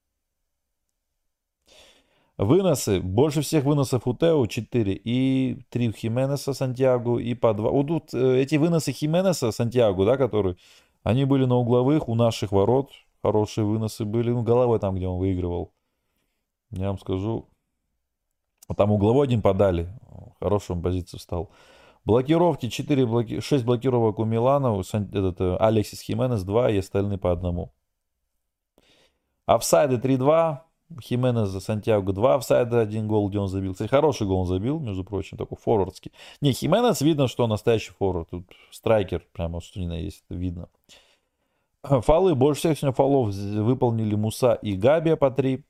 Выносы. Больше всех выносов у Тео четыре. И три у Хименеса, Сантьяго, и по два. Вот тут э, эти выносы Хименеса, Сантьяго, да, которые, они были на угловых, у наших ворот. Хорошие выносы были. Ну, головой там, где он выигрывал. Я вам скажу. Там угловой один подали. Хорошую он позицию встал. Блокировки. четыре блоки... шесть блокировок у Милана. У Сан... этот, э, Алексис Хименес два и остальные по одному. Офсайды три-два. Хименес за Сантьяго два офсайда, один гол, где он забил. Кстати, хороший гол он забил, между прочим, такой форвардский. Не, Хименес видно, что он настоящий форвард. Тут страйкер, прямо что ни на есть, это видно. Фолы. Больше всех сегодня фолов выполнили Муса и Габи по три.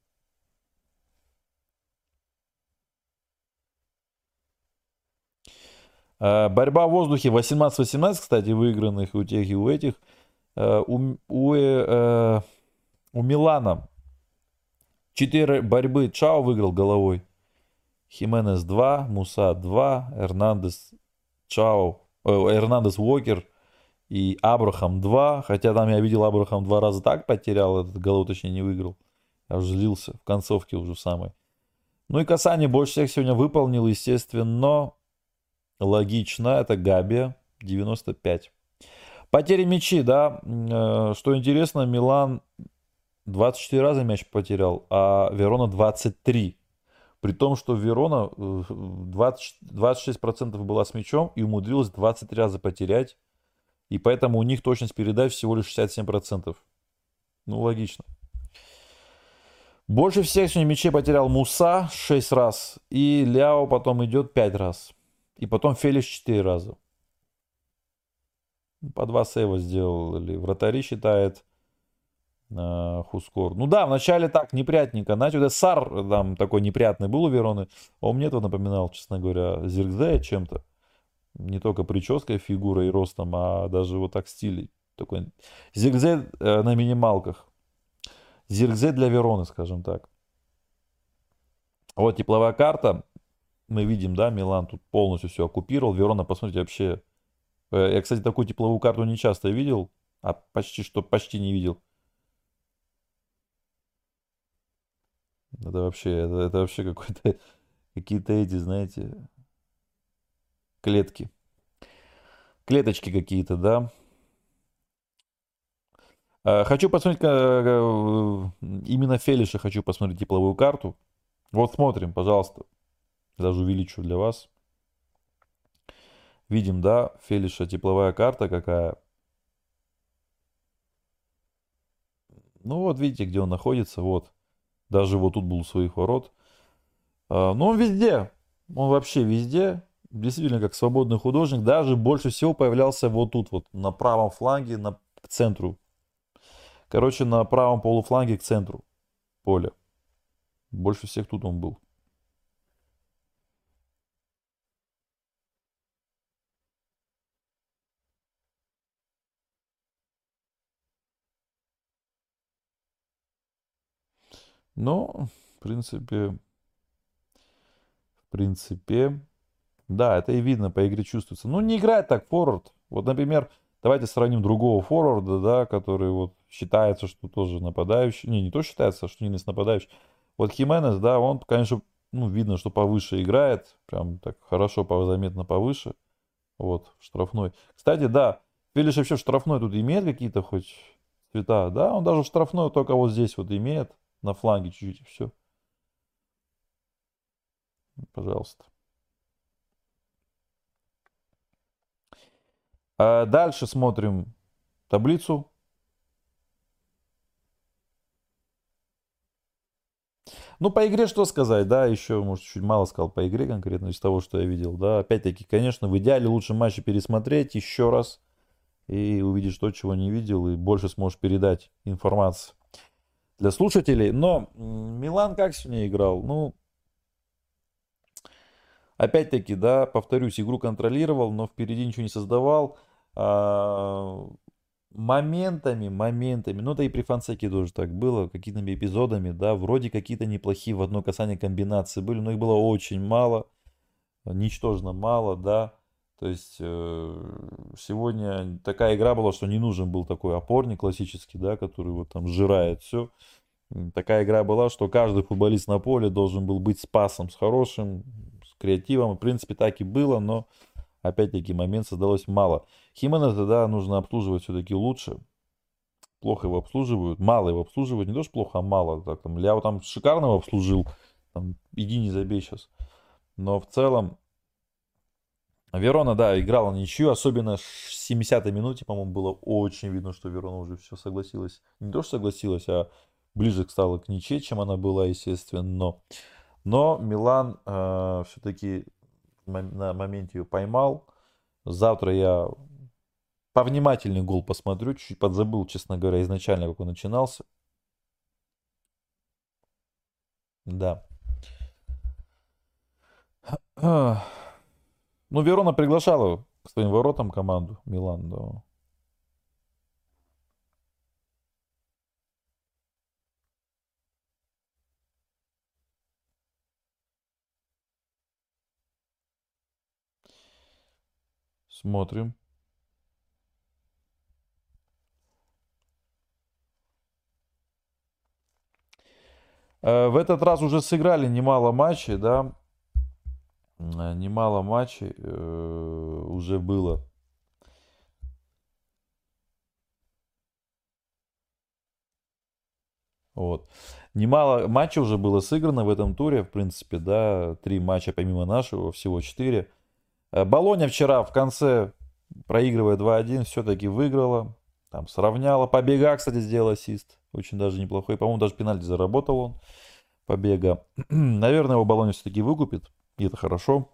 Борьба в воздухе восемнадцать восемнадцать, кстати, выигранных у тех и у этих. У, у, э, у Милана четыре борьбы. Чао выиграл головой. Хименес два, Муса два, Эрнандес, Чао, э, Эрнандес Уокер и Абрахам два. Хотя там я видел, Абрахам два раза так потерял, этот голову точнее не выиграл. Я уже злился в концовке уже в самой. Ну и касание больше всех сегодня выполнил, естественно. Логично, это Габи, девяносто пять. Потери мячи, да. Э, что интересно, Милан двадцать четыре раза мяч потерял, а Верона двадцать три. При том, что Верона двадцать, двадцать шесть процентов была с мячом и умудрилась двадцать три раза потерять. И поэтому у них точность передач всего лишь шестьдесят семь процентов. Ну, логично. Больше всех сегодня мячей потерял Муса шесть раз. И Ляо потом идет пять раз. И потом Фелix четыре раза. По два сейва сделали. Вратари считает э, Хускор. Ну да, вначале так неприятненько. Знаете, вот Сар там такой неприятный был у Вероны. А он мне этого напоминал, честно говоря, Зиркзе чем-то. Не только прической, фигурой и ростом, а даже вот так стилей. Такой Зиркзе э, на минималках. Зиркзе для Вероны, скажем так. Вот тепловая карта. Мы видим, да, Милан тут полностью все оккупировал. Верона, посмотрите, вообще... Я, кстати, такую тепловую карту не часто видел. А почти что почти не видел. Это вообще, это, это вообще какой-то... Какие-то эти, знаете... Клетки. Клеточки какие-то, да. Хочу посмотреть... Именно Фелиша хочу посмотреть тепловую карту. Вот смотрим, пожалуйста. Даже увеличу для вас. Видим, да, Фелиша тепловая карта какая. Ну вот, видите, где он находится. Вот. Даже вот тут был у своих ворот. А, но он везде. Он вообще везде. Действительно, как свободный художник. Даже больше всего появлялся вот тут, вот, на правом фланге, на, к центру. Короче, на правом полуфланге к центру поля. Больше всех тут он был. Но, в принципе, в принципе, да, это и видно, по игре чувствуется. Ну, не играет так форвард. Вот, например, давайте сравним другого форварда, да, который вот считается, что тоже нападающий. Не, не то считается, что не нападающий. Вот Хименес, да, он, конечно, ну, видно, что повыше играет. Прям так хорошо, заметно повыше. Вот, штрафной. Кстати, да, Фелиш вообще в штрафной тут имеет какие-то хоть цвета? Да, он даже в штрафной только вот здесь вот имеет. На фланге чуть-чуть, и все. Пожалуйста. А дальше смотрим таблицу. Ну, по игре что сказать, да, еще, может, чуть мало сказал по игре конкретно из того, что я видел, да. Опять-таки, конечно, в идеале лучше матчи пересмотреть еще раз и увидеть то, чего не видел, и больше сможешь передать информацию для слушателей. Но Милан как сегодня играл? Ну, Опять-таки, да, повторюсь, игру контролировал, но впереди ничего не создавал. А, моментами, моментами, ну да и при Фонсеке тоже так было, какими-то эпизодами, да, вроде какие-то неплохие в одно касание комбинации были, но их было очень мало, ничтожно мало, да. То есть э, сегодня такая игра была, что не нужен был такой опорник классический, да, который вот там сжирает все. Такая игра была, что каждый футболист на поле должен был быть с пасом, с хорошим, с креативом. В принципе, так и было, но опять-таки момент создалось мало. Хименеса, да, нужно обслуживать все-таки лучше. Плохо его обслуживают, мало его обслуживают. Не то, что плохо, а мало. Так, там, Ляо там шикарно его обслужил. Там, иди не забей сейчас. Но в целом, Верона, да, играла ничью. Особенно в семидесятой минуте, по-моему, было очень видно, что Верона уже все согласилась. Не то, что согласилась, а ближе стала к ничьей, чем она была, естественно. Но, но Милан э, все-таки на моменте ее поймал. Завтра я повнимательный гол посмотрю. Чуть-чуть подзабыл, честно говоря, изначально, как он начинался. Да. Ну, Верона приглашала к своим воротам команду Милан, да. Смотрим. Э, В этот раз уже сыграли немало матчей, да. Э, Немало матчей э, уже было. Вот. Немало матчей уже было сыграно в этом туре, в принципе, да. Три матча помимо нашего, всего четыре. Э, Болоня вчера в конце, проигрывая два один, все-таки выиграла. Там сравняла. Побега, кстати, сделал ассист. Очень даже неплохой. По-моему, даже пенальти заработал он. Побега. Наверное, его Болоня все-таки выкупит. И это хорошо.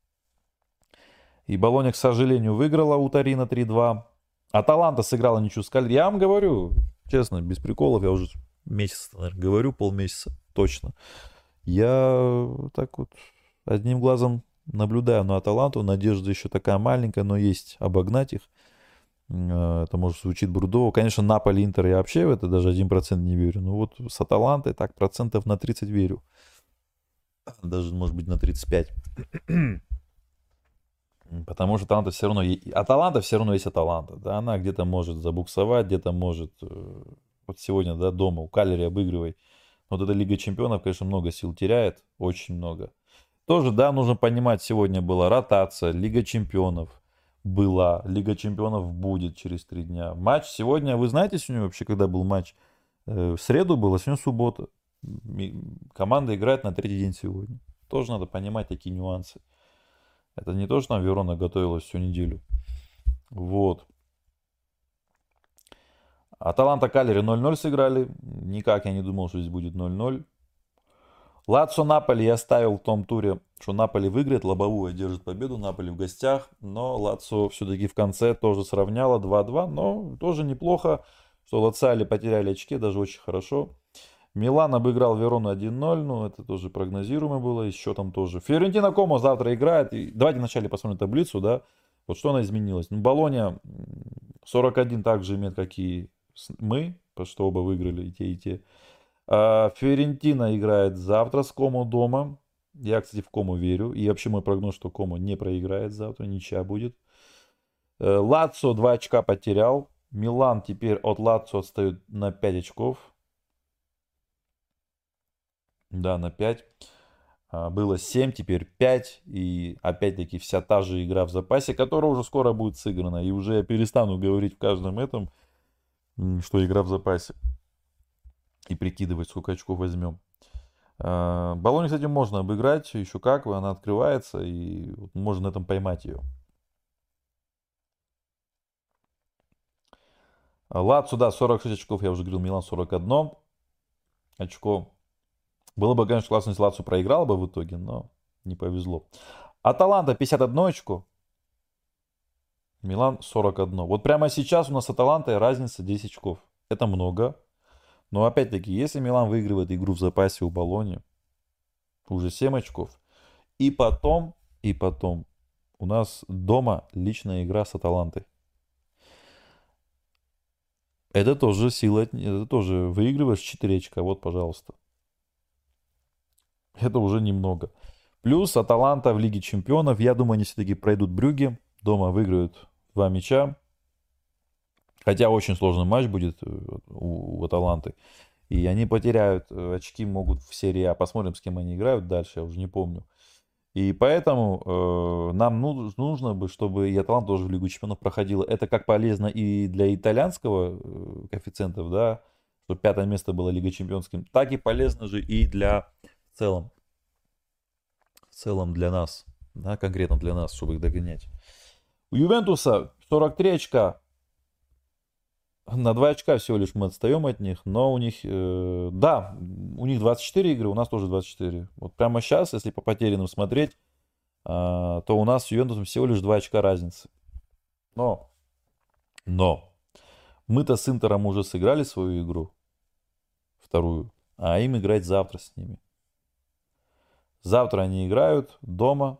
И Болоня, к сожалению, выиграла у Торино три два. Аталанта сыграла ничью с Каль. Я вам говорю, честно, без приколов, я уже месяц, наверное, говорю, полмесяца точно. Я так вот одним глазом наблюдаю на Аталанту. Надежда еще такая маленькая, но есть обогнать их. Э, Это, может, звучит брудово. Конечно, Наполи, Интер я вообще в это даже один процент не верю. Но вот с Аталантой так процентов на тридцать верю. Даже, может быть, на тридцать пять. Потому что Аталанта все равно... е- Аталанта все равно есть Аталанта. Да, она где-то может забуксовать, где-то может... э, Вот сегодня, да, дома у Калери обыгрывай. Вот эта Лига Чемпионов, конечно, много сил теряет. Очень много. Тоже, да, нужно понимать, сегодня была ротация, Лига Чемпионов была, Лига Чемпионов будет через три дня. Матч сегодня, вы знаете сегодня вообще, когда был матч? Э, В среду было, сегодня суббота. Ми- Команда играет на третий день сегодня. Тоже надо понимать такие нюансы. Это не то, что там Верона готовилась всю неделю. Вот. Аталанта Калери ноль ноль сыграли. Никак я не думал, что здесь будет ноль ноль. Лацо Наполи я ставил в том туре, что Наполи выиграет, лобовую одержит победу, Наполи в гостях, но Лацо все-таки в конце тоже сравняла два два, но тоже неплохо, что Лациали потеряли очки, даже очень хорошо. Милан обыграл Верону один ноль, ну это тоже прогнозируемо было, и счетом тоже. Фиорентина Комо завтра играет, и давайте вначале посмотрим таблицу, да, вот что она изменилась. Ну, Болоня сорок один также имеет, как и мы, потому что оба выиграли и те, и те. А, Фиорентина играет завтра с Комо дома. Я, кстати, в Кому верю. И вообще мой прогноз, что Комо не проиграет завтра, ничья будет. Э, Лацо два очка потерял. Милан теперь от Лацо отстает на пять очков. Да, на пять. А, Было семь, теперь пять. И опять-таки вся та же игра в запасе, которая уже скоро будет сыграна. И уже я перестану говорить в каждом этом, м, что игра в запасе. И прикидывать, сколько очков возьмем. А, Болонью, кстати, можно обыграть, еще как, она открывается, и вот можно на этом поймать ее. Лацо, да, сорок шесть очков, я уже говорил, Милан сорок один очко. Было бы, конечно, классно, если Лацо проиграл бы в итоге, но не повезло. Аталанта пятьдесят одно очко, Милан сорок один. Вот прямо сейчас у нас с Аталантой разница десять очков. Это много. Но опять-таки, если Милан выигрывает игру в запасе у Болони, уже семь очков. И потом И потом у нас дома личная игра с Аталантой. Это тоже сила, это тоже выигрываешь четыре очка, вот, пожалуйста. Это уже немного. Плюс Аталанта в Лиге Чемпионов, я думаю, они все-таки пройдут Брюгге, дома выиграют два мяча. Хотя очень сложный матч будет э, у, у Аталанты. И они потеряют э, очки, могут в серии А. Посмотрим, с кем они играют дальше, я уже не помню. И поэтому э, нам ну- нужно бы, чтобы и Аталанта тоже в Лигу Чемпионов проходила. Это как полезно и для итальянского э, коэффициентов, да, чтобы пятое место было Лига Чемпионским, так и полезно же и для в целом, в целом для нас, да, конкретно для нас, чтобы их догонять. У Ювентуса сорок три очка. На два очка всего лишь мы отстаем от них, но у них, э, да, у них двадцать четыре игры, у нас тоже двадцать четыре. Вот прямо сейчас, если по потерянным смотреть, а, то у нас с Ювентусом всего лишь два очка разницы. Но, но, мы-то с Интером уже сыграли свою игру, вторую, а им играть завтра с ними. Завтра они играют дома.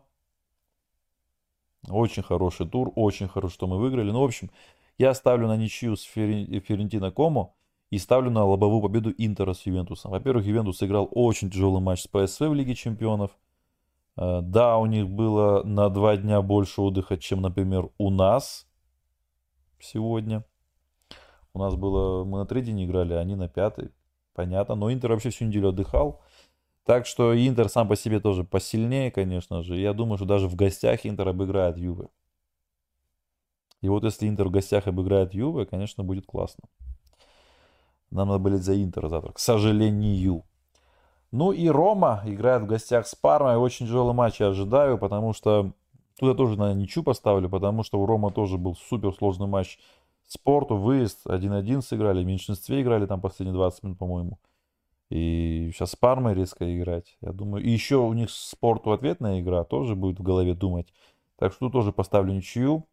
Очень хороший тур, очень хорошо, что мы выиграли. Ну, в общем, я ставлю на ничью с Ферен- Ферентино Комо и ставлю на лобовую победу Интера с Ювентусом. Во-первых, Ювентус сыграл очень тяжелый матч с ПСВ в Лиге Чемпионов. Э, Да, у них было на два дня больше отдыха, чем, например, у нас сегодня. У нас было, мы на третий день играли, а они на пятый. Понятно, но Интер вообще всю неделю отдыхал. Так что Интер сам по себе тоже посильнее, конечно же. Я думаю, что даже в гостях Интер обыграет Юве. И вот если Интер в гостях обыграет Юве, конечно, будет классно. Нам надо болеть за Интер завтра, к сожалению. Ну и Рома играет в гостях с Пармой. Очень тяжелый матч я ожидаю, потому что... Тут я тоже на ничью поставлю, потому что у Рома тоже был супер сложный матч. Спорту, выезд, один-один сыграли, в меньшинстве играли там последние двадцать минут, по-моему. И сейчас с Пармой резко играть, я думаю. И еще у них Спорту ответная игра, тоже будет в голове думать. Так что тут тоже поставлю ничью.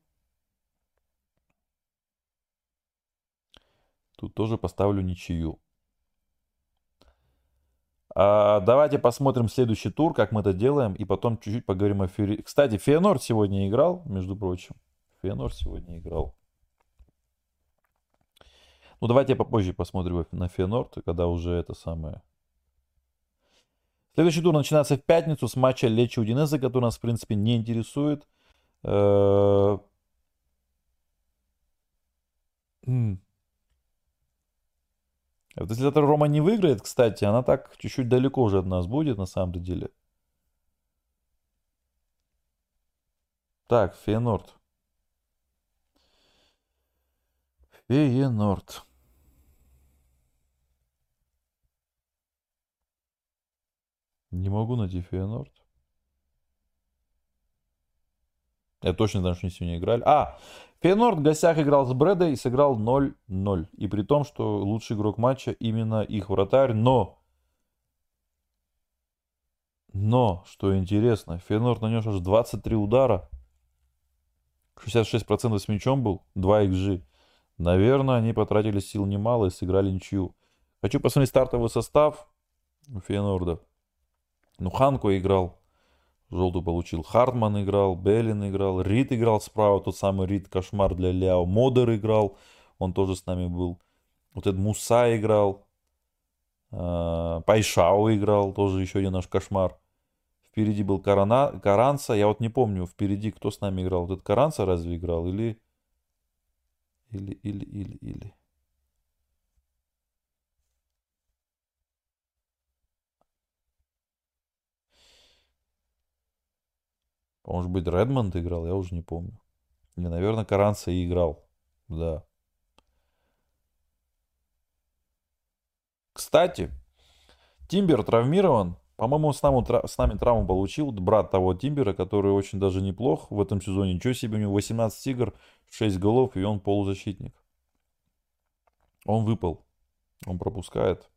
Тут тоже поставлю ничью. А, давайте посмотрим следующий тур, как мы это делаем, и потом чуть-чуть поговорим о Фьюри. Кстати, Фейнорд сегодня играл, между прочим. Фейнорд сегодня играл. Ну, давайте попозже посмотрим на Фейнорд, когда уже это самое. Следующий тур начинается в пятницу с матча Лечи Удинезе, который нас, в принципе, не интересует. Э, м. Вот если это Рома не выиграет, кстати, она так чуть-чуть далеко уже от нас будет, на самом-то деле. Так, Фейнорд. Фейнорд. Не могу найти Фейнорд. Я точно знаю, что они сегодня играли. А, Фейнорд в гостях играл с Брэдой и сыграл ноль ноль. И при том, что лучший игрок матча именно их вратарь. Но, но, что интересно, Фейнорд нанес аж двадцать три удара. шестьдесят шесть процентов с мячом был, два икс джи. Наверное, они потратили сил немало и сыграли ничью. Хочу посмотреть стартовый состав у Фейнорда. Ну, Ханко играл. Желтую получил. Хартман играл, Беллин играл, Рид играл справа, тот самый Рид, кошмар для Ляо. Модер играл, он тоже с нами был. Вот этот Муса играл. а, Пайшау играл, тоже еще один наш кошмар. Впереди был Карана, Каранца, я вот не помню, впереди кто с нами играл. Вот этот Каранца разве играл? Или... Или, или, или, или... Может быть, Редмонд играл, я уже не помню. Не, наверное, Каранца и играл. Да. Кстати, Тимбер травмирован. По-моему, с нами, тра- с нами травму получил брат того Тимбера, который очень даже неплох в этом сезоне. Ничего себе, у него восемнадцать игр, шесть голов, и он полузащитник. Он выпал, он пропускает.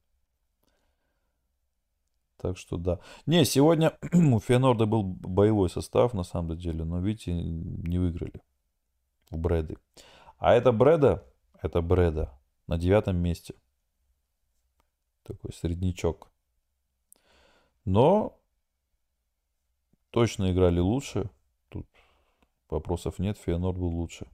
Так что да. Не, сегодня у Фейнорда был боевой состав, на самом деле, но, видите, не выиграли в Брэды. А это Брэда, это Брэда на девятом месте. Такой среднячок. Но точно играли лучше. Тут вопросов нет, Фейенорд был лучше.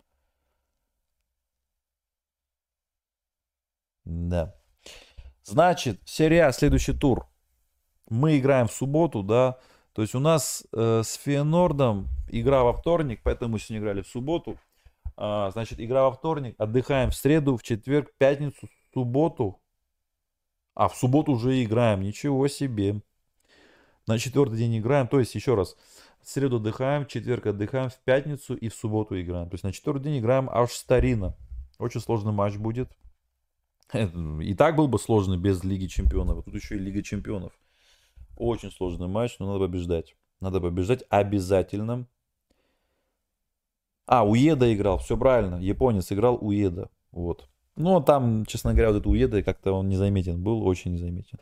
Да. Значит, серия А, следующий тур. Мы играем в субботу, да. То есть у нас э, с Фейенордом игра во вторник, поэтому мы сегодня играли в субботу. А, значит, игра во вторник, отдыхаем в среду, в четверг, пятницу, субботу. А, в субботу уже играем, ничего себе. На четвертый день играем, то есть еще раз, в среду отдыхаем, в четверг отдыхаем, в пятницу и в субботу играем. То есть на четвертый день играем аж старина. Очень сложный матч будет. И так был бы сложный без Лиги Чемпионов, а тут еще и Лига Чемпионов. Очень сложный матч, но надо побеждать. Надо побеждать обязательно. А, Уеда играл, все правильно. Японец играл Уеда. Вот. Но там, честно говоря, вот этот Уеда как-то он незаметен был, очень незаметен.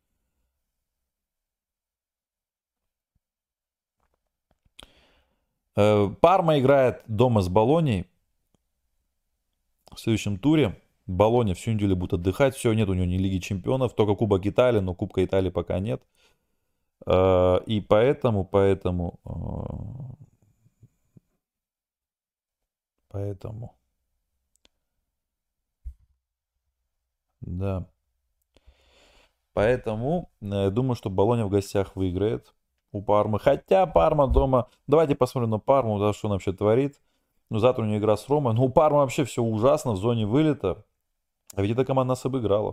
Э, Парма играет дома с Болоньей в следующем туре. Болонья всю неделю будет отдыхать. Все, нет у него ни Лиги Чемпионов, только Кубок Италии, но Кубка Италии пока нет. Э, И поэтому, поэтому, э, поэтому, да. Поэтому э, думаю, что Болонья в гостях выиграет у Пармы. Хотя Парма дома... Давайте посмотрим на Парму, да, что она вообще творит. Ну, завтра у нее игра с Ромой. Ну, у Пармы вообще все ужасно в зоне вылета. А ведь эта команда нас обыграла.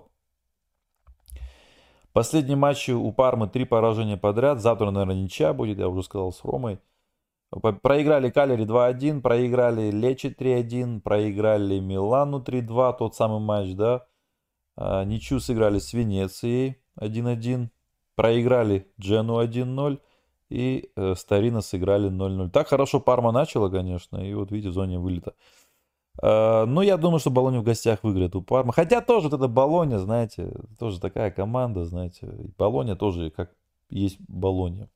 Последние матчи у Пармы три поражения подряд. Завтра, наверное, ничья будет, я уже сказал, с Ромой. По- Проиграли Калери два один, проиграли Лечи три один, проиграли Милану три два, тот самый матч, да. А, Ничью сыграли с Венецией один один, проиграли Джену один ноль и э, Старина сыграли ноль ноль. Так хорошо Парма начала, конечно, и вот видите, в зоне вылета. А, Но я думаю, что Болонья в гостях выиграет у Пармы. Хотя тоже вот эта Болонья, знаете, тоже такая команда, знаете. И Болонья тоже как есть Болонья.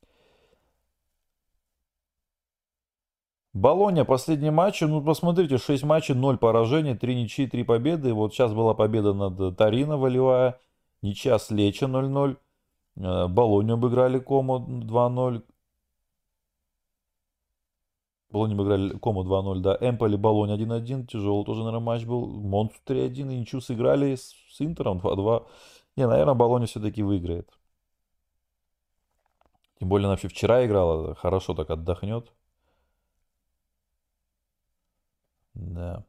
Болонья, последние матчи, ну посмотрите, шесть матчей, ноль поражений, три ничьи, три победы. Вот сейчас была победа над Торино волевая, ничья с Лечо ноль ноль. Э, Болонью обыграли Кому два ноль. Болонью обыграли Кому два ноль, да. Эмполи, Болонь один один. Тяжелый тоже, наверное, матч был. Монту три один. И ничью сыграли с, с Интером два два. Не, наверное, Болонья все-таки выиграет. Тем более она вообще вчера играла. Хорошо так отдохнет. Да.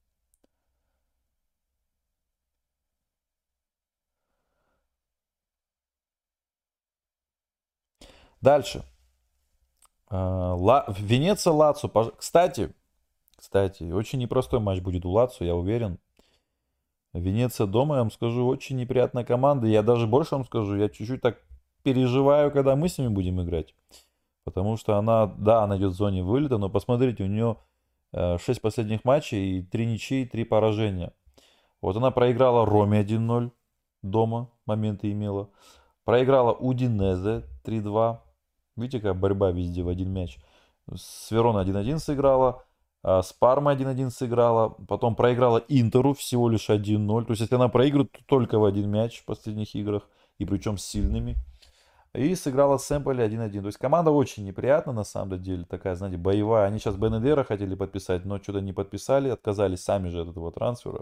Дальше. А, Ла... Венеция, Лацо. пож- Кстати, кстати, очень непростой матч будет у Лацо, я уверен. Венеция дома, я вам скажу, очень неприятная команда. Я даже больше вам скажу, я чуть-чуть так переживаю, когда мы с ними будем играть. Потому что она, да, она идет в зоне вылета, но посмотрите, у нее шесть последних матчей и три ничьи, три поражения. Вот она проиграла Роме один ноль дома, моменты имела. Проиграла Удинезе три два. Видите, какая борьба везде в один мяч. С Верона один один сыграла. а С Пармой один один сыграла. Потом проиграла Интеру всего лишь один ноль. То есть, если она проигрывает, то только в один мяч в последних играх. И причем с сильными. И сыграла с Эмполи один один. То есть, команда очень неприятна на самом деле. Такая, знаете, боевая. Они сейчас Бенедера хотели подписать, но что-то не подписали. Отказались сами же от этого трансфера.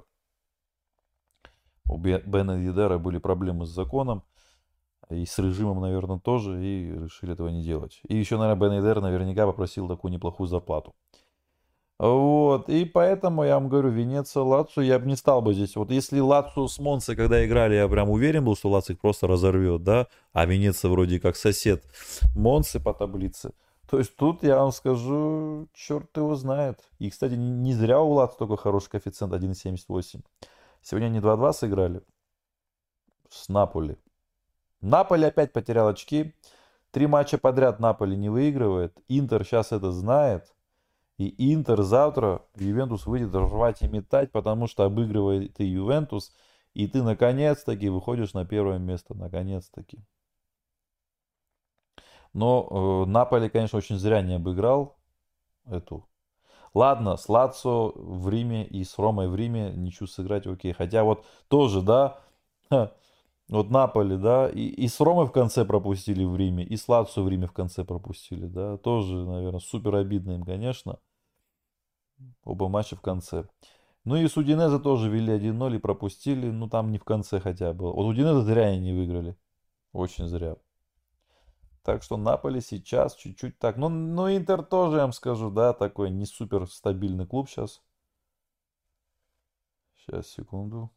У Бе- Бенедера были проблемы с законом. И с режимом, наверное, тоже. И решили этого не делать. И еще, наверное, Бен Йедер наверняка попросил такую неплохую зарплату. Вот. И поэтому я вам говорю, Венеция, Лацо, я бы не стал бы здесь. Вот если Лацо с Монцей, когда играли, я прям уверен был, что Лацо их просто разорвет, да? А Венеция вроде как сосед Монцы по таблице. То есть тут я вам скажу, черт его знает. И, кстати, не не зря у Лацо такой хороший коэффициент один семьдесят восемь. Сегодня они два два сыграли с Наполи. Наполи опять потерял очки. Три матча подряд Наполи не выигрывает. Интер сейчас это знает. И Интер завтра в Ювентус выйдет рвать и метать, потому что обыгрывает ты Ювентус. И ты наконец-таки выходишь на первое место. Наконец-таки. Но э, Наполи, конечно, очень зря не обыграл эту. Ладно, с Лацо в Риме и с Ромой в Риме ничего сыграть окей. Хотя вот тоже, да, Вот Наполи, да, и, и с Ромой в конце пропустили в Риме, и с Лацио в Риме в конце пропустили, да, тоже, наверное, супер обидно им, конечно, оба матча в конце. Ну и с Удинезе тоже вели один ноль и пропустили, ну там не в конце хотя бы. Вот Удинезе зря они не выиграли, очень зря. Так что Наполи сейчас чуть-чуть так, ну, ну Интер тоже, я вам скажу, да, такой не супер стабильный клуб сейчас. Сейчас, секунду.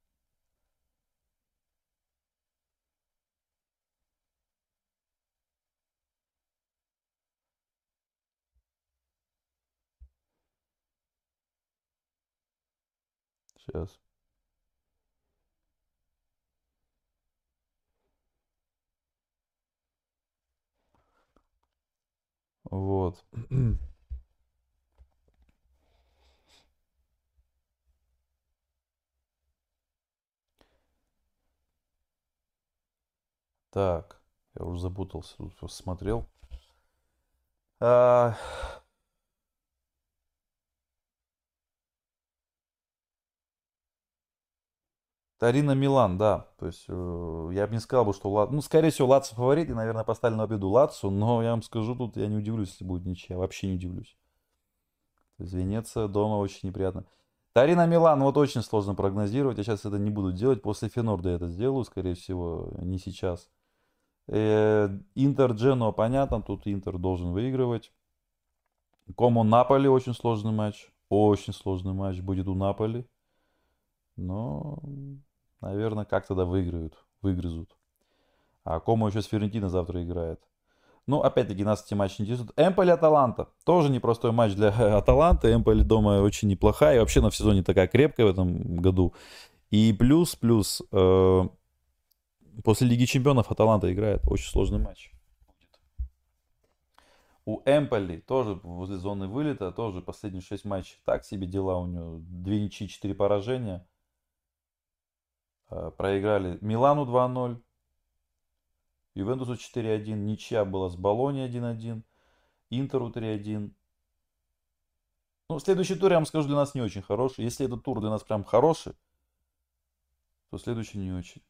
Сейчас. Вот. Так, я уже запутался, тут просто смотрел. А, Торино Милан, да. То есть э, я бы не сказал, бы, что Ла... Ну, скорее всего, Лацио фаворит, и, наверное, поставили на победу Лацио, но я вам скажу, тут я не удивлюсь, если будет ничья. Вообще не удивлюсь. То есть Венеция дома очень неприятно. Торино Милан, вот очень сложно прогнозировать. Я сейчас это не буду делать. После Фенорда я это сделаю, скорее всего, не сейчас. Э, Интер Дженоа, понятно, тут Интер должен выигрывать. Комо Наполи, очень сложный матч. Очень сложный матч будет у Наполи. Но, наверное, как тогда выиграют, выгрызут. А Комо еще с Фиорентино завтра играет. Ну, опять-таки, нас эти матчи не интересуют. Эмполи Аталанта. Тоже непростой матч для Аталанты. Эмполи дома очень неплохая. И вообще на в сезоне такая крепкая в этом году. И плюс, плюс, э, после Лиги Чемпионов Аталанта играет. Очень сложный матч. У Эмполи тоже возле зоны вылета. Тоже последние шесть матчей. Так себе дела у него. Две ничьи, четыре поражения. Э, проиграли Милану два ноль. Ювентусу четыре один. Ничья была с Болони один один. Интеру три один. Ну, следующий тур, я вам скажу, для нас не очень хороший. Если этот тур для нас прям хороший, то следующий не очень.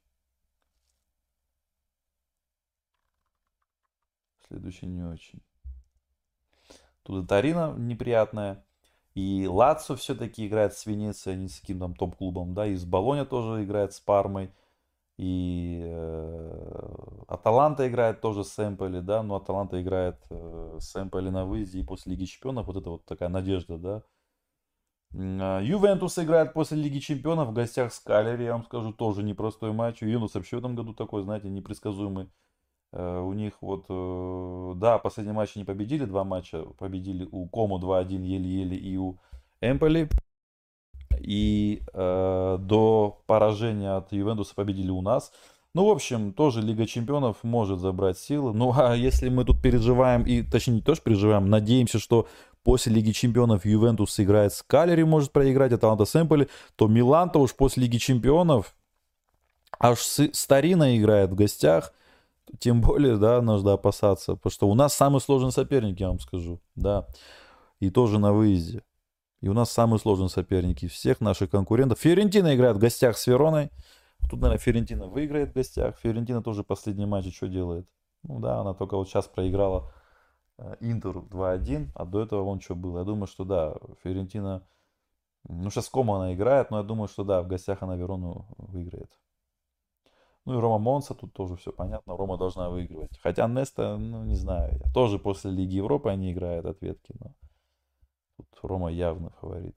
Следующий не очень. Тут и Торино неприятная. И Лацо все-таки играет с Венецией, а не с каким там топ-клубом, да. И с Болоня тоже играет с Пармой. И э, Аталанта играет тоже с Эмполи, да. Но Аталанта играет э, с Эмполи на выезде и после Лиги Чемпионов. Вот это вот такая надежда, да. А, Ювентус играет после Лиги Чемпионов в гостях с Калери, я вам скажу, тоже непростой матч. Ювентус вообще в этом году такой, знаете, непредсказуемый. Э, У них вот, э, да, последний матч не победили, два матча победили у Кому два один еле-еле и у Эмполи. И э, до поражения от Ювентуса победили у нас. Ну, в общем, тоже Лига Чемпионов может забрать силы. Ну, а если мы тут переживаем, и точнее не тоже переживаем, надеемся, что после Лиги Чемпионов Ювентус играет с Калери, может проиграть, а Аталанта с Эмполи, то Милан-то уж после Лиги Чемпионов аж с, с Торино играет в гостях. Тем более, да, нужно опасаться, потому что у нас самый сложный соперник, я вам скажу, да, и тоже на выезде. И у нас самые сложные соперники из всех наших конкурентов. Фиорентина играет в гостях с Вероной. Тут, наверное, Фиорентина выиграет в гостях. Фиорентина тоже последний матч что делает? Ну да, она только вот сейчас проиграла э, Интеру два один, а до этого вон что было. Я думаю, что да, Фиорентина... Ну, сейчас Кома она играет, но я думаю, что да, в гостях она Верону выиграет. Ну и Рома Монса, тут тоже все понятно. Рома должна выигрывать. Хотя Неста, ну не знаю, тоже после Лиги Европы они играют ответки, но тут Рома явно фаворит.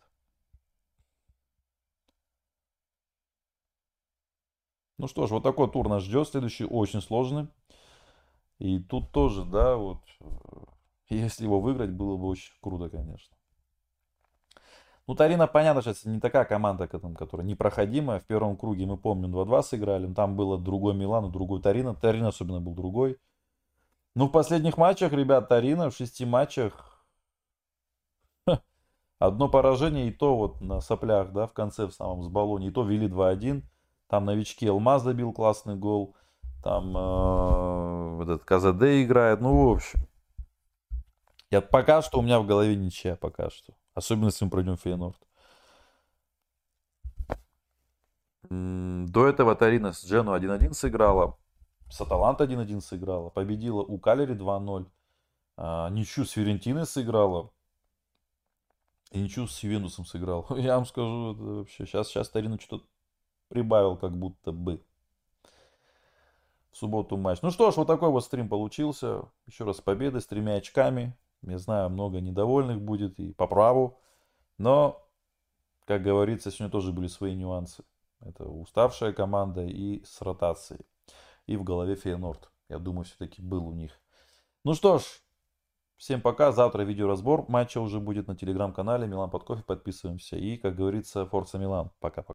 Ну что ж, вот такой тур нас ждет. Следующий очень сложный. И тут тоже, да, вот, э, если его выиграть, было бы очень круто, конечно. Ну, Тарина, понятно, сейчас не такая команда, к этому, которая непроходимая. В первом круге, мы помним, два-два сыграли. Там было другой Милан, другой Тарина. Тарина особенно был другой. Ну, в последних матчах, ребят, Тарина в шести матчах одно поражение, и то вот на соплях, да, в конце, в самом с Болони, и то вели два один. Там новички Элмаз забил классный гол. Там э, этот Казаде играет. Ну, в общем. Я пока что у меня в голове ничья, пока что. Особенно, если мы пройдем Фейнорд. До этого Торино с Джену один-один сыграла. С Аталанта один-один сыграла. Победила у Калери два-ноль. А, ничью с Фиорентиной сыграла. И ничью с Ювентусом сыграл. Я вам скажу, это вообще. Сейчас, сейчас Торино что-то прибавил, как будто бы. В субботу матч. Ну что ж, вот такой вот стрим получился. Еще раз с победой, с тремя очками. Я знаю, много недовольных будет и по праву. Но, как говорится, сегодня тоже были свои нюансы. Это уставшая команда и с ротацией. И в голове Фейнорд. Я думаю, все-таки был у них. Ну что ж, всем пока. Завтра видеоразбор матча уже будет на телеграм-канале Милан под кофе. Подписываемся. И, как говорится, Форца Милан. Пока-пока.